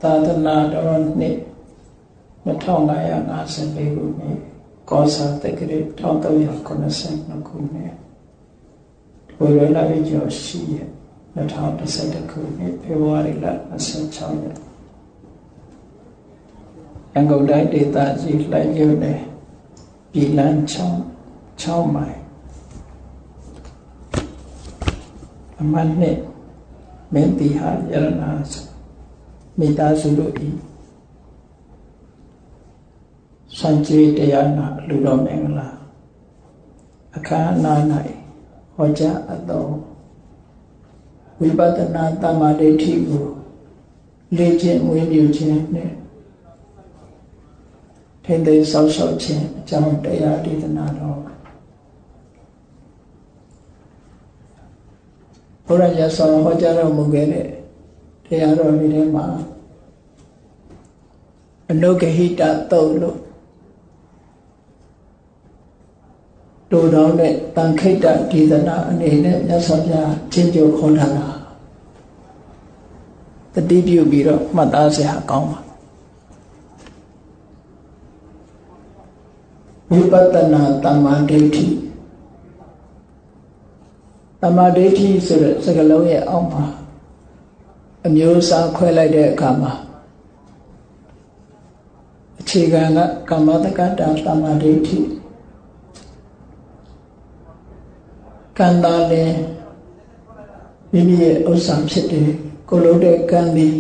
သာသနာတော်နှစ်2550ခုနှစ်ကောဇာတက္ကရာ1392ခုနှစ်ဝေရလဝိကျော်ရှိရက်2011ခုနှစ်ဖေဖော်ဝါရီလ26ရက်ရန်ကုန်တိုင်းဒေသကြီးလှိုင်မြို့နယ်ပြည်လန်း6မိုင်အမှတ်နှစ်မင်းတီဟာရတနာမိသားစုတို့ဤစံကြေးတရားနာလူတော်မင်္ဂလာအခမ်းအနား၌ဟောကြားအပ်သောဝိပဿနာတမ္မာဒိဋ္ဌိကိုလေ့ကျင့်မွေးမြူခြင်းနှင့်ထိမ့်သိမ်းဆောက်ရှောက်ခြင်းအကြောင်းတရားဒေသနာတော်ဘုရားရသော်ဟောကြားတော်မူခဲ့တဲ့တရားတော်တွေထဲမှာအနုဂဟိတသုတ်လို့တို့တော်နဲ့တန်ခိတ္တဒေသနာအနေနဲ့မြတ်စွာဘုရားချင်းကြိုခေါ်ထားတာတတိပြုပြီးတော့မှတ်သားစရာကောင်းပါဝိပဿနာတမ္မာဒိဋ္ဌိတမ္မာဒိဋ္ဌိဆိုတဲ့စကားလုံးရဲ့အောက်မှာအမျိုးအစားခွဲလိုက်တဲ့အခါမှာအခြေခံကကမ္မတက္ကတာတမ္မာဒိဋ္ဌိကံတာလည်းမိမိရဲ့ဥစ္စာဖြစ်တယ်ကိုလို့တဲ့ကံသည်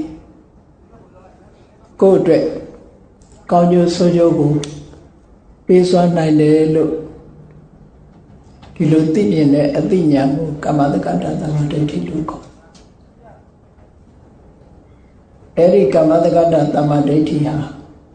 ကိုယ့်အတွက်ကောင်းကျိုးဆိုးကျိုးကိုပေးစွမ်းနိုင်တယ်လို့ဒီလိုသိမြင်တဲ့အသိဉာဏ်ကိုကမ္မတက္ကတာတမ္မာဒိဋ္ဌိလို့ခေါ်အဲ့ဒီကမ္မတက္ကတာတမ္မာဒိဋ္ဌိဟာ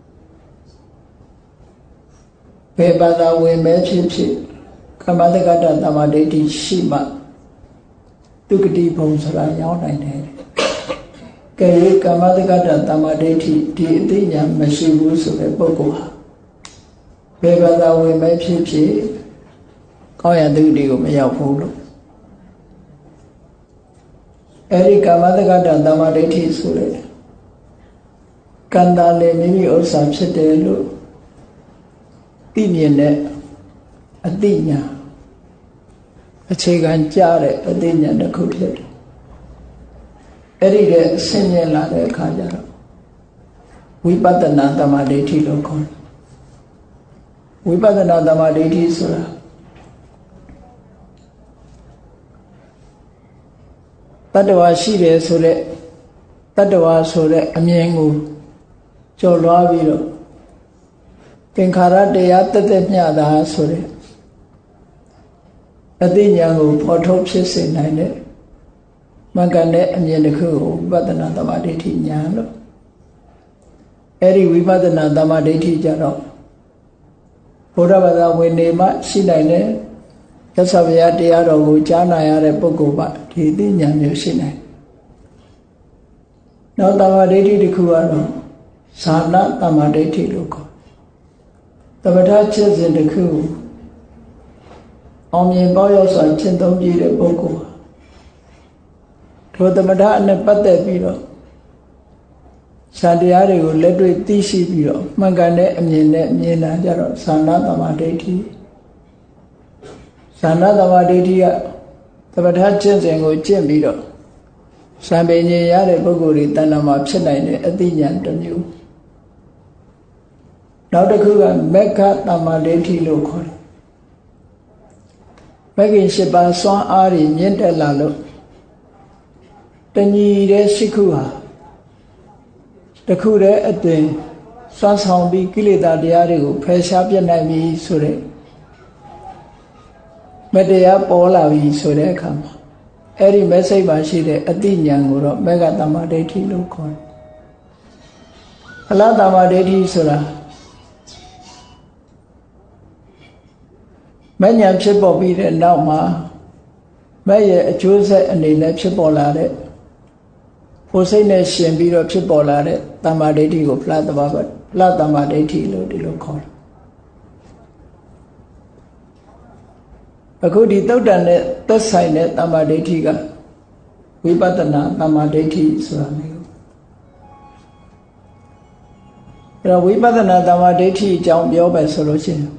ဘယ်ဘာသာဝင်ပဲဖြစ်ဖြစ်ကမ္မတက္ကတာတမ္မာဒိဋ္ဌိရှိမှဒုက္ခတိဘုံဆိုတာရောက်နိုင်တယ်ကဲကမ္မတက္ကတာတမ္မာဒိဋ္ဌိဒီအသိဉာဏ်မရှိဘူးဆိုတဲ့ပုဂ္ဂိုလ်ဟာဘယ်ဘာသာဝင်ပဲဖြစ်ဖြစ်ကောင်းရဒုက္ခတိကိုမရောက်ဘူးလို့အဲ့ဒီကမ္မတက္ကတာတမ္မာဒိဋ္ဌိဆိုတဲ့ကံတာလည်းမိမိဥစ္စာဖြစ်တယ်လို့သိမြင်တဲ့အသိဉာဏ်အခြေခံကြတဲ့အသိဉာဏ်တစ်ခုဖြစ်တယ်အဲ့ဒီတဲ့အဆင့်မြင့်လာတဲ့အခါကျတော့ဝိပဿနာတမ္မာဒိဋ္ဌိလို့ခေါ်တယ်ဝိပဿနာတမ္မာဒိဋ္ဌိဆိုတာတတ္တဝါရှိတယ်ဆိုတဲ့တတ္တဝါဆိုတဲ့အမြင်ကိုကျော်လွှားပြီးတော့သင်္ခါရတရားတက်တက်မျှတာဆိုတဲ့အသိဉာဏ်ကိုဖော်ထုတ်ဖြစ်စေနိုင်တဲ့မှန်ကန်တဲ့အမြင်တစ်ခုကိုဝိပဿနာတမ္မာဒိဋ္ဌိဉာဏ်လို့အဲ့ဒီဝိပဿနာတမ္မာဒိဋ္ဌိကြတော့ဘုရားဘာသာဝင်နေမှရှိနိုင်တဲ့သစ္စာဗျာတရားတော်ကိုကြားနာရတဲ့ပုဂ္ဂိုလ်ကဒီသိဉာဏ်မျိုးရှိနိုင်နောက်တမ္မာဒိဋ္ဌိတစ်ခုကတော့ဇာနာတမ္မာဒိဋ္ဌိလို့ခေါ်သမထချက်စဉ်တစ်ခုအောင်မြင်ပေါရောက်စွာကျင့်သုံးပြတဲ့ပုဂ္ဂိုလ်ထိုသမထအနဲ့ပတ်သက်ပြီးတော့ဇာတရားတွေကိုလက်တွေ့သိရှိပြီးတော့မှန်ကန်တဲ့အမြင်နဲ့မြင်လာကြတော့ဇာနာတမ္မာဒိဋ္ဌိဇာနာတမ္မာဒိဋ္ဌိကသမထချက်စဉ်ကိုကျင့်ပြီးတော့ဇံပင်ဉ္ရတဲ့ပုဂ္ဂိုလ်တွေတဏ္ဍာမှာဖြစ်နိုင်တဲ့အသိဉာဏ်တစ်မျိုးနောက်တစ်ခုကမက္ခတမ္မာဒိဋ္ဌိလို့ခေါ်တယ်မဂ္ဂင်၈ပါးစွမ်းအားတွေမြင့်တက်လာလို့တဏှီတဲ့ရှိခုဟာတခုတည်းအတွင်စွမ်းဆောင်ပြီးကိလေသာတရားတွေကိုဖယ်ရှားပြတ်နိုင်ပြီဆိုတဲ့မတရားပေါ်လာပြီဆိုတဲ့အခါမှာအဲ့ဒီမဲ့စိတ်ပါရှိတဲ့အတိညာဏ်ကိုတော့မဂ္ဂတမ္မာဒိဋ္ဌိလို့ခေါ်တယ်ဖလားတမ္မာဒိဋ္ဌိဆိုတာမဉ္ဇဉ်ဖြစ်ပေါ်ပြီးတဲ့နောက်မှာမဲ့ရဲ့အကျိုးဆက်အနေနဲ့ဖြစ်ပေါ်လာတဲ့ကိုယ်စိတ်နဲ့ရှင်ပြီးတော့ဖြစ်ပေါ်လာတဲ့တမ္မာဒိဋ္ဌိကိုဖလားတမ္မာဒိဋ္ဌိလို့ဒီလိုခေါ်တယ်အခုဒီသုတ်တန်နဲ့သက်ဆိုင်တဲ့တမ္မာဒိဋ္ဌိကဝိပဿနာတမ္မာဒိဋ္ဌိဆိုတာမျိုးအဲ့တော့ဝိပဿနာတမ္မာဒိဋ္ဌိအကြောင်းပြောပဲဆိုလို့ရှိရင်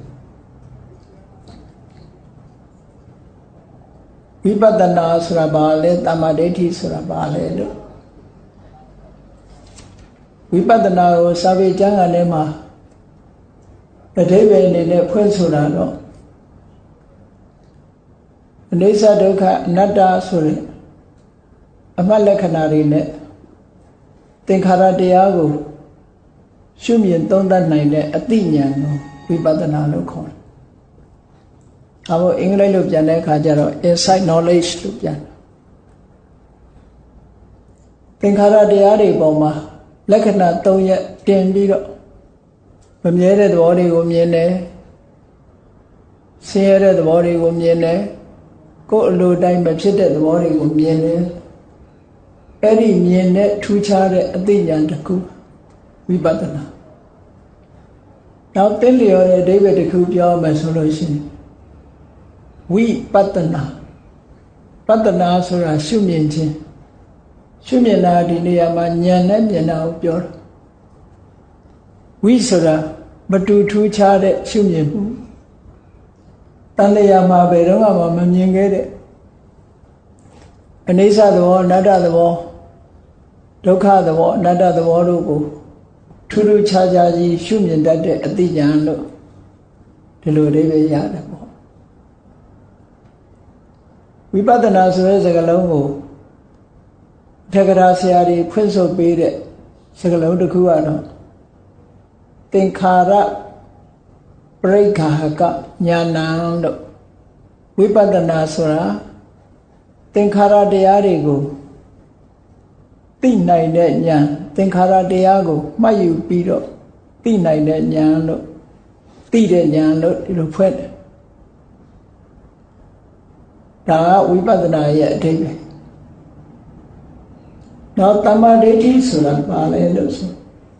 ဝိပဿနာဆိုတာဘာလဲတမ္မာဒိဋ္ဌိဆိုတာဘာလဲလို့ဝိပဿနာကိုစာပေကျမ်းဂန်ထဲမှာအဓိပ္ပာယ်အနေနဲ့ဖွင့်ဆိုတာတော့အနိစ္စဒုက္ခအနတ္တဆိုတဲ့အမှတ်လက္ခဏာတွေနဲ့သင်္ခါရတရားကိုရှုမြင်သုံးသပ်နိုင်တဲ့အသိဉာဏ်ကိုဝိပဿနာလို့ခေါ်တယ်။ဒါမို့အင်္ဂလိပ်လိုပြန်တဲ့အခါကျတော့ insight knowledge လို့ပြန်တယ်။သင်္ခါရတရားတွေပေါ်မှာလက္ခဏာ၃ရပ်တင်ပြီးတော့မမြဲတဲ့သဘောတွေကိုမြင်တယ်။ဆင်းရဲတဲ့သဘောတွေကိုမြင်တယ်။ကိုယ်အလိုတိုင်းမဖြစ်တဲ့သဘောတွေကိုမြင်တယ်။အဲ့ဒီမြင်တဲ့ထူးခြားတဲ့အသိဉာဏ်တစ်ခုဝိပဿနာနောက်သိလျော်တဲ့အဓိပ္ပာယ်တစ်ခုပြောမယ်ဆိုလို့ရှိရင်ဝိပဿနာပဿနာဆိုတာရှုမြင်ခြင်းရှုမြင်တာဒီနေရာမှာဉာဏ်နဲ့မြင်တာကိုပြောတာဝိဆိုတာမတူထူးခြားတဲ့ရှုမြင်မှုတန်လျာမှာဘယ်တော့မှမမြင်ခဲ့တဲ့အနိစ္စသဘောအနတ္တသဘောဒုက္ခသဘောအနတ္တသဘောတို့ကိုထူးထူးခြားခြားကြီးရှုမြင်တတ်တဲ့အသိဉာဏ်လို့ဒီလိုလေးပဲရတယ်ပေါ့ဝိပဿနာဆိုတဲ့စကားလုံးကိုထက္ကရာဆရာကြီးဖွင့်ဆိုပေးတဲ့စကားလုံးတစ်ခုကတော့သင်္ခါရပရိက္ခာကဉာဏံလို့ဝိပဿနာဆိုတာသင်္ခါရတရားတွေကိုသိနိုင်တဲ့ဉာဏ်သင်္ခါရတရားကိုမှတ်ယူပြီးတော့သိနိုင်တဲ့ဉာဏ်လို့သိတဲ့ဉာဏ်လို့ဒီလိုဖွဲ့တယ်ဒါကဝိပဿနာရဲ့အဓိပ္ပာယ်နောက်တမ္မာဒိဋ္ဌိဆိုတာဘာလဲလို့ဆို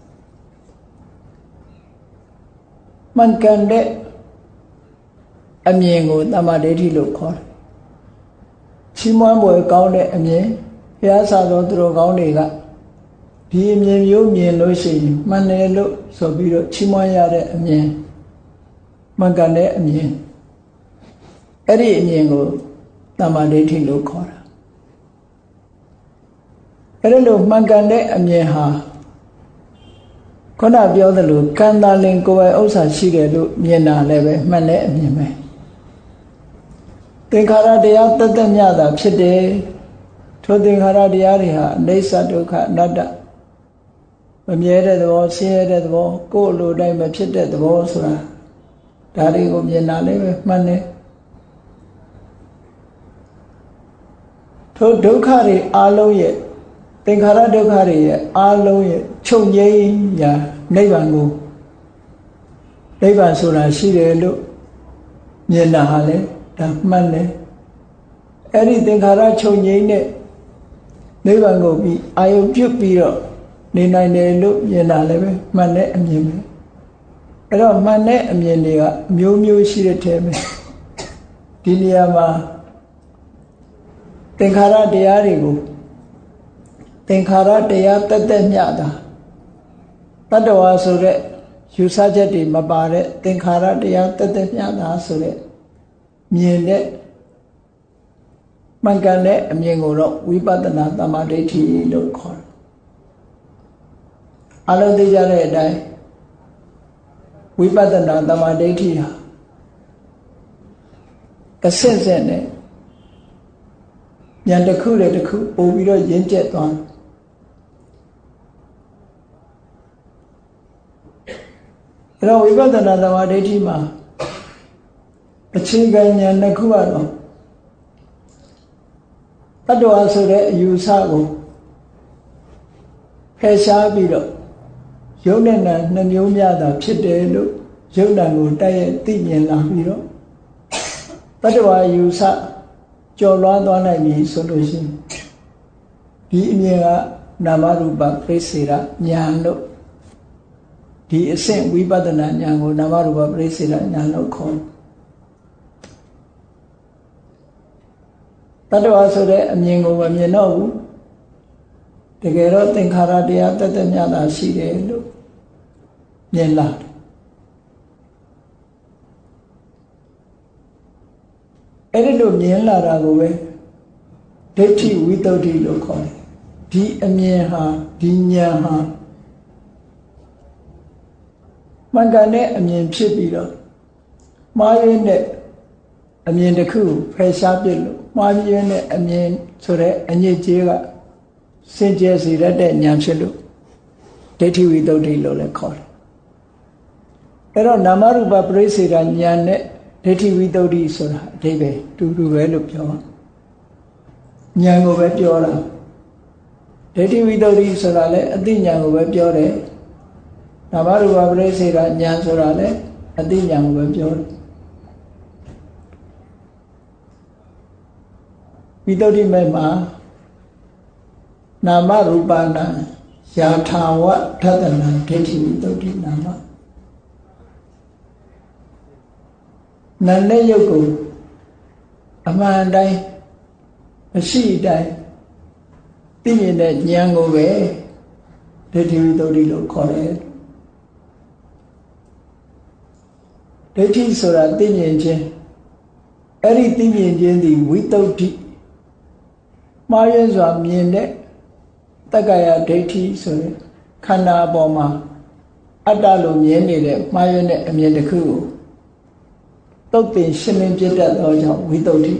မှန်ကန်တဲ့အမြင်ကိုတမ္မာဒိဋ္ဌိလို့ခေါ်တယ်ချီးမွမ်းပွဲကောင်းတဲ့အမြင်ဘုရားစာတော်သူတော်ကောင်းတွေကဒီအမြင်မျိုးမြင်လို့ရှိရင်မှန်တယ်လို့ဆိုပြီးတော့ချီးမွမ်းရတဲ့အမြင်မှန်ကန်တဲ့အမြင်အဲ့ဒီအမြင်ကိုတမ္မာဒိဋ္ဌိလို့ခေါ်တာအဲ့လိုမှန်ကန်တဲ့အမြင်ဟာခုနပြောသလိုကံတာလင်ကိုယ်ပိုင်ဥစ္စာရှိတယ်လို့မြင်တာလည်းပဲမှန်တဲ့အမြင်ပဲသင်္ခါရတရားတသက်မြတာဖြစ်တယ်ထိုသင်္ခါရတရားတွေဟာအနိစ္စဒုက္ခအနတ္တမမြဲတဲ့သဘောဆင်းရဲတဲ့သဘောကိုယ်လိုတိုင်းမဖြစ်တဲ့သဘောဆိုတာဒါတွေကိုမြင်တာလည်းပဲမှန်တယ်ထိုဒုက္ခတွေအလုံးရဲ့သင်္ခါရဒုက္ခတွေရဲ့အလုံးရဲ့ချုပ်ငြိမ်းရာနိဗ္ဗာန်ကိုနိဗ္ဗာန်ဆိုတာရှိတယ်လို့မြင်တာဟာလေဒါမှန်တယ်အဲ့ဒီသင်္ခါရချုပ်ငြိမ်းတဲ့နိဗ္ဗာန်ကိုပြီးအာယုပြုတ်ပြီးတော့နေနိုင်တယ်လို့မြင်တာလည်းပဲမှန်တဲ့အမြင်ပဲအဲ့တော့မှန်တဲ့အမြင်တွေကအမျိုးမျိုးရှိတဲ့ထဲမှာဒီနေရာမှာသင်္ခါရတရားတွေကိုသင်္ခါရတရားတက်တက်မြတာတတ္တဝါဆိုတဲ့ယူဆချက်တွေမပါတဲ့သင်္ခါရတရားတက်တက်မြတာဆိုတဲ့မြင်တဲ့မှန်ကန်တဲ့အမြင်ကိုတော့ဝိပဿနာတမ္မာဒိဋ္ဌိလို့ခေါ်တယ်အလုံးသိကြတဲ့အတိုင်းဝိပဿနာတမ္မာဒိဋ္ဌိဟာအစစ်စစ်နဲ့ဉာဏ်တစ်ခုတည်းတစ်ခုပို့ပြီးတော့ရင့်ကျက်သွားတယ်အဲ့တော့ဝိပဿနာတမ္မာဒိဋ္ဌိမှာအခြေခံဉာဏ်နှစ်ခုကတော့တတ္တဝါဆိုတဲ့အယူဆကိုဖယ်ရှားပြီးတော့ယုံနဲ့နာနှစ်မျိုးများတာဖြစ်တယ်လို့ယုံနာကိုတိုက်ရိုက်သိမြင်လာပြီးတော့တတ္တဝါယူဆကျော်လွှားသွားနိုင်ပြီဆိုလို့ရှိရင်ဒီအမြင်ကနာမရူပပရိစ္ဆေဒဉာဏ်လို့ဒီအဆင့်ဝိပဿနာဉာဏ်ကိုနာမရူပပရိစ္ဆေဒဉာဏ်လို့ခေါ်တတ္တဝါဆိုတဲ့အမြင်ကိုမမြင်တော့ဘူးတကယ်တော့သင်္ခါရတရားတသက်မြတာရှိတယ်လို့မြင်လာတယ်အဲ့ဒီလိုမြင်လာတာကိုပဲဒိဋ္ဌိဝိတ္တုလို့ခေါ်တယ်ဒီအမြင်ဟာဒီဉာဏ်ဟာမှန်ကန်တဲ့အမြင်ဖြစ်ပြီးတော့မှားယွင်းတဲ့အမြင်တစ်ခုဖယ်ရှားပြစ်လို့မှားယွင်းတဲ့အမြင်ဆိုတဲ့အညစ်အကြေးကစင်ကြယ်စေတတ်တဲ့ဉာဏ်ဖြစ်လို့ဒိဋ္ဌိဝိတ္တုလို့လည်းခေါ်တယ်အဲ့တော့နာမရူပပရိစ္ဆေဒဉာဏ်နဲ့ဒိဋ္ဌိဝိတ္တုဆိုတာအဓိပ္ပာယ်တူတူပဲလို့ပြောဉာဏ်ကိုပဲပြောတာဒိဋ္ဌိဝိတ္တုဆိုတာလည်းအသိဉာဏ်ကိုပဲပြောတယ်နာမရူပပရိစ္ဆေဒဉာဏ်ဆိုတာလည်းအသိဉာဏ်ကိုပဲပြောတယ်ဝိတ္တုမဲ့မှာနာမရူပနာယာထာဝဓတ္တနာဒိဋ္ဌိဝိတ္တုနာမနာနဲ့ယုတ်ကိုအမှန်တိုင်းအရှိတိုင်းသိမြင်တဲ့ဉာဏ်ကိုပဲဒိဋ္ဌိဝိတ္တုလို့ခေါ်တယ်ဒိဋ္ဌိဆိုတာသိမြင်ခြင်းအဲ့ဒီသိမြင်ခြင်းသည်ဝိတ္တုမှားယွင်းစွာမြင်တဲ့တက္ကရာဒိဋ္ဌိဆိုရင်ခန္ဓာအပေါ်မှာအတ္တလို့မြင်နေတဲ့မှားယွင်းတဲ့အမြင်တစ်ခုကိုတုတ်တင်ရှင်းလင်းပြတတ်သောကြောင့်ဝိတ္တုဒီ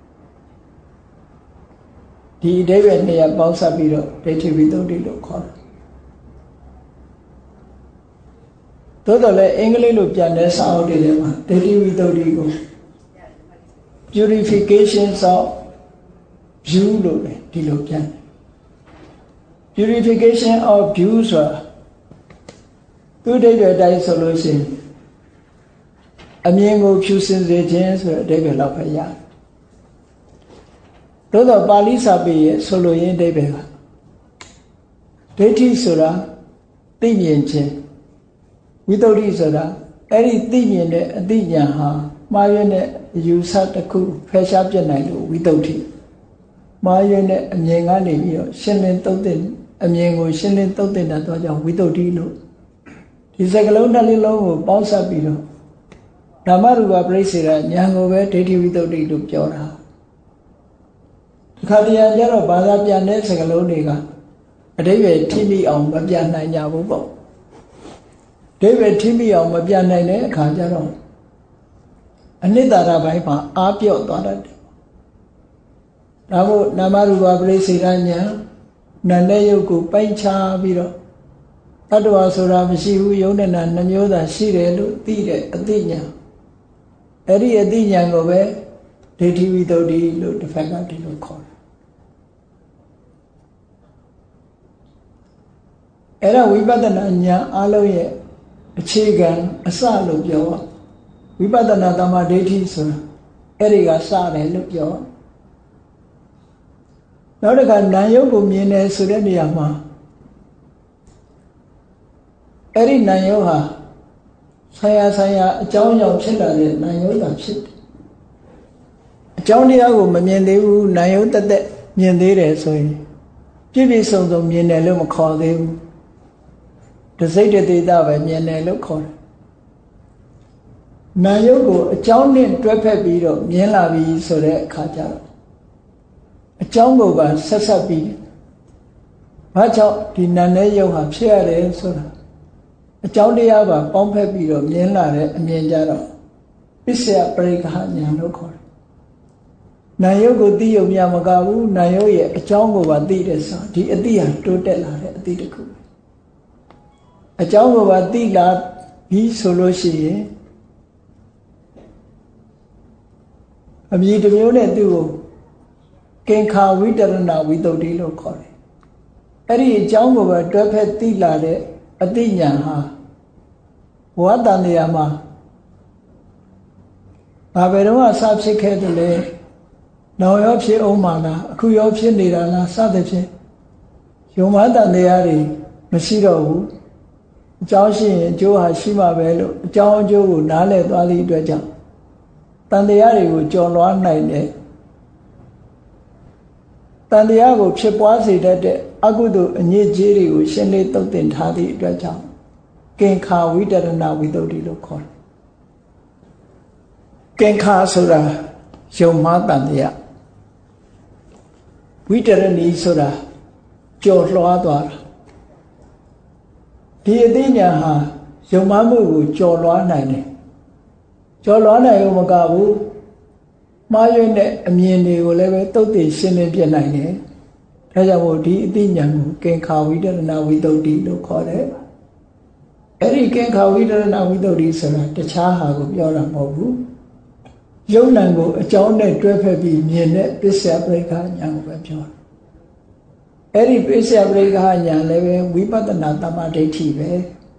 အဓိပ္ပာယ်နှစ်ရပ်ပေါင်းစပ်ပြီးတော့ဒိဋ္ဌိဝိတ္တုလို့ခေါ်တယ်သို့တော်လည်းအင်္ဂလိပ်လိုပြန်တဲ့စာအုပ်တွေထဲမှာဒိဋ္ဌိဝိတ္တုကို purifications of view လို့လည်းဒီလိုပြန်တယ် purification of view ဆိုတာသူအဓိပ္ပာယ်တိုင်းဆိုလို့ရှိရင်အမြင်ကိုဖြူစင်စေခြင်းဆိုတဲ့အဓိပ္ပာယ်လောက်ပဲရတယ်သို့တော့ပါဠိစာပေရဲ့ဆိုလိုရင်းအဓိပ္ပာယ်ကဒိဋ္ဌိဆိုတာသိမြင်ခြင်းဝိတ္တုဆိုတာအဲ့ဒီသိမြင်တဲ့အသိဉာဏ်ဟာမှားယွင်းတဲ့အယူဆတစ်ခုဖယ်ရှားပြစ်နိုင်လို့ဝိတ္တုမှားယွင်းတဲ့အမြင်ကနေပြီးတော့ရှင်းလင်းသုတ်သင်အမြင်ကိုရှင်းလင်းသုတ်သင်တာတော့ကြောင့်ဝိတ္တုလို့ဒီစကားလုံးတစ်လုံးကိုပေါင်းစပ်ပြီးတော့ဓမ္မရူပပရိစ္ဆေဒဉာဏ်ကိုပဲဒိဋ္ဌိဝိတ္တုလို့ပြောတာဒီခါတည်းကျတော့ဘာသာပြန်တဲ့စကားလုံးတွေကအဓိပ္ပာယ်ထိမိအောင်မပြန်နိုင်ကြဘူးပေါ့အဓိပ္ပာယ်ထိမိအောင်မပြန်နိုင်တဲ့အခါကျတော့အနိတ္တရပိုင်းမှာအားပြော့သွားတတ်တယ်ဒါမို့နာမရူပပရိစ္ဆေဒဉာဏ်နာနဲ့ယုတ်ကိုပိုင်းခြားပြီးတော့တတ္တဝါဆိုတာမရှိဘူးယုံနဲ့နာနှမျိုးသာရှိတယ်လို့သိတဲ့အသိဉာဏ်အဲ့ဒီအသိဉာဏ်ကိုပဲဒိဋ္ဌိဝိတ္တုလို့တစ်ဖက်ကဒီလိုခေါ်တယ်အဲ့ဒါဝိပဿနာဉာဏ်အလုံးရဲ့အခြေခံအစလို့ပြောဝိပဿနာတမ္မာဒိဋ္ဌိဆိုတာအဲ့ဒီကစတယ်လို့ပြောနောက်တစ်ခါနာယုတ်ကိုမြင်တယ်ဆိုတဲ့နေရာမှာအဲ့ဒီနာယုတ်ဟာဆိုင်ရာအကြောင်းကြောင့်ဖြစ်လာတဲ့နာယုတ်တာဖြစ်တယ်အကြောင်းတရားကိုမမြင်သေးဘူးနာယုတ်တက်တက်မြင်သေးတယ်ဆိုရင်ပြည့်ပြည့်စုံစုံမြင်တယ်လို့မခေါ်သေးဘူးတစိတ်တသေးတာပဲမြင်တယ်လို့ခေါ်တယ်နာယုတ်ကိုအကြောင်းနဲ့တွဲဖက်ပြီးတော့မြင်လာပြီဆိုတဲ့အခါကျတော့အကြောင်းကိုပါဆက်ဆက်ပြီးဘာကြောင့်ဒီနာနဲ့ယုတ်ဟာဖြစ်ရတယ်ဆိုတာအကြောင်းတရားပါပေါင်းဖက်ပြီးတော့မြင်လာတဲ့အမြင်ကြတော့ပစ္စယပရိက္ခဉာဏ်လို့ခေါ်တယ်နာယုတ်ကိုသိယုံမြမကဘူးနာယုတ်ရဲ့အကြောင်းကိုပါသိတယ်ဆိုဒီအသိဟာတိုးတက်လာတဲ့အသိတစ်ခုအကြောင်းကိုပါသိလာပြီးဆိုလို့ရှိရင်အမြင်တစ်မျိုးနဲ့သူ့ကိုကင်္ခာဝိတရဏဝိတ္တုလို့ခေါ်တယ်အဲ့ဒီအကြောင်းကိုပဲတွဲဖက်သိလာတဲ့အသိဉာဏ်ဟာဘဝတန်တရားမှာဘာပဲတော့အစဖြစ်ခဲ့တယ်လေနောက်ရောဖြစ်အောင်မှာလားအခုရောဖြစ်နေတာလားစသဖြင့်ယုံမှန်တန်တရားတွေမရှိတော့ဘူးအကြောင်းရှိရင်အကျိုးဟာရှိမှာပဲလို့အကြောင်းအကျိုးကိုနားလည်သွားသည့်အတွက်ကြောင့်တန်တရားတွေကိုကျော်လွှားနိုင်တယ်တန်တရားကိုဖြစ်ပွားစေတတ်တဲ့အကုသိုလ်အညစ်အကြေးတွေကိုရှင်းလင်းသုတ်သင်ထားသည့်အတွက်ကြောင့်ကင်္ခာဝိတရဏဝိတ္တုလို့ခေါ်တယ်ကင်္ခာဆိုတာယုံမှားတန်တရားဝိတရဏီဆိုတာကြော်လွှားသွားတာဒီအသိဉာဏ်ဟာယုံမှားမှုကိုကြော်လွှားနိုင်တယ်ကြော်လွှားနိုင်လို့မကဘူးမှားယွင်းတဲ့အမြင်တွေကိုလည်းပဲတုတ်တည်ရှင်းလင်းပြနိုင်တယ်ဒါကြောင့်မို့ဒီအသိဉာဏ်ကိုကင်္ခာဝိတရဏဝိတ္တုလို့ခေါ်တယ်အဲ့ဒီကင်္ခာဝိတရဏဝိတ္တုဆိုတာတခြားဟာကိုပြောတာမဟုတ်ဘူးယုံနံကိုအကြောင်းနဲ့တွဲဖက်ပြီးမြင်တဲ့ပစ္စယပရိက္ခဉာဏ်ကိုပဲပြောတယ်အဲ့ဒီပစ္စယပရိက္ခဉာဏ်လည်းပဲဝိပဿနာတမ္မာဒိဋ္ဌိပဲ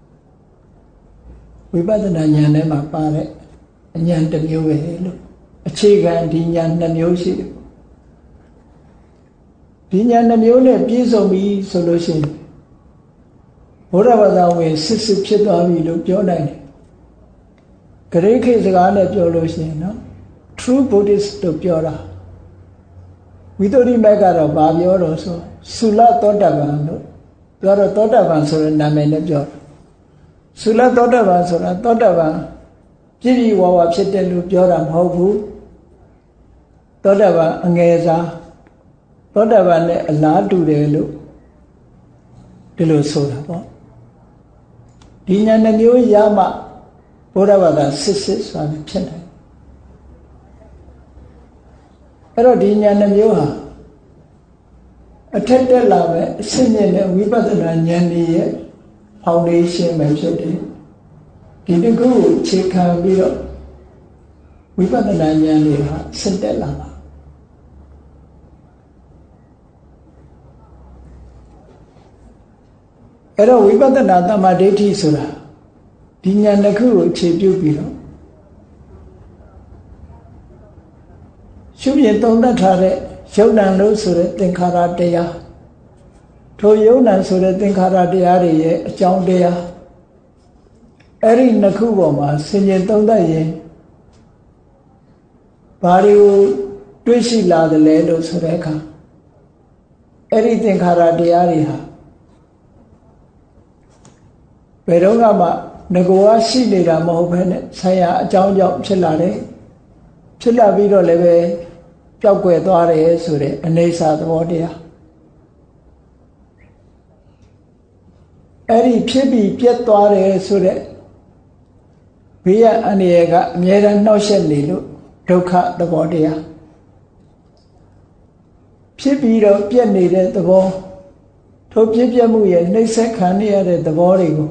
ဝိပဿနာဉာဏ်ထဲမှာပါတဲ့အဉာဏ်တစ်မျိုးပဲလို့အခြေခံဒီဉာဏ်2မျိုးရှိတယ်ဒီဉာဏ်2မျိုးနဲ့ပြည့်စုံပြီဆိုလို့ရှိရင်ဘုရားဘာသာဝင်စစ်စစ်ဖြစ်သွားပြီလို့ပြောနိုင်တယ်ဂရိခေစကားနဲ့ပြောလို့ရှိရင်နော် True Buddhist လို့ပြောတာဝိသုဒ္ဓိမက်ကတော့ဗာပြောတော့ဆိုသုလသောတပန်လို့ပြောတော့သောတပန်ဆိုတဲ့နာမည်နဲ့ပြောတယ်သုလသောတပန်ဆိုတာသောတပန်ပြည့်ပြည့်ဝဝဖြစ်တယ်လို့ပြောတာမဟုတ်ဘူးသောတပန်အငယ်စားသောတပန်နဲ့အလားတူတယ်လို့ဒီလိုဆိုတာပေါ့ဒီဉာဏ်နှမျိုးရမှဘုရားဘာသာစစ်စစ်ဆိုတာဖြစ်တယ်အဲ့တော့ဒီဉာဏ်နှမျိုးဟာအထက်တက်လာမဲ့အစစ်မြင့်တဲ့ဝိပဿနာဉာဏ်ကြီးရဲ့ foundation ပဲဖြစ်တယ်ဒီတကူကိုအခြေခံပြီးတော့ဝိပဿနာဉာဏ်လေးဟာစစ်တက်လာတာအဲ့တော့ဝိပဿနာတမ္မာဒိဋ္ဌိဆိုတာဒီဉာဏ်တစ်ခုကိုအခြေပြုပြီးတော့ရှုမြင်သုံးသပ်ထားတဲ့ယုံ nant လို့ဆိုတဲ့သင်္ခါရတရားထိုယုံ nant ဆိုတဲ့သင်္ခါရတရားတွေရဲ့အကြောင်းတရားအဲ့ဒီနှစ်ခုပေါ်မှာဆင်ခြင်သုံးသပ်ရင်ဘာတွေကိုတွေးရှိလာတယ်လဲလို့ဆိုတဲ့အခါအဲ့ဒီသင်္ခါရတရားတွေဟာဘယ်တော့မှငကိုကရှိနေတာမဟုတ်ဘဲနဲ့ဆရာအကြောင်းကြောင့်ဖြစ်လာတယ်ဖြစ်လာပြီးတော့လည်းပဲပျောက်ကွယ်သွားတယ်ဆိုတဲ့အနေစာသဘောတရားအဲ့ဒီဖြစ်ပြီးပြတ်သွားတယ်ဆိုတဲ့ဘေးရအန္တရာယ်ကအမြဲတမ်းနှောက်ယှက်နေလို့ဒုက္ခသဘောတရားဖြစ်ပြီးတော့ပြတ်နေတဲ့သဘောထိုဖြစ်ပြမှုရဲ့နှိမ့်ဆက်ခံရတဲ့သဘောတွေကို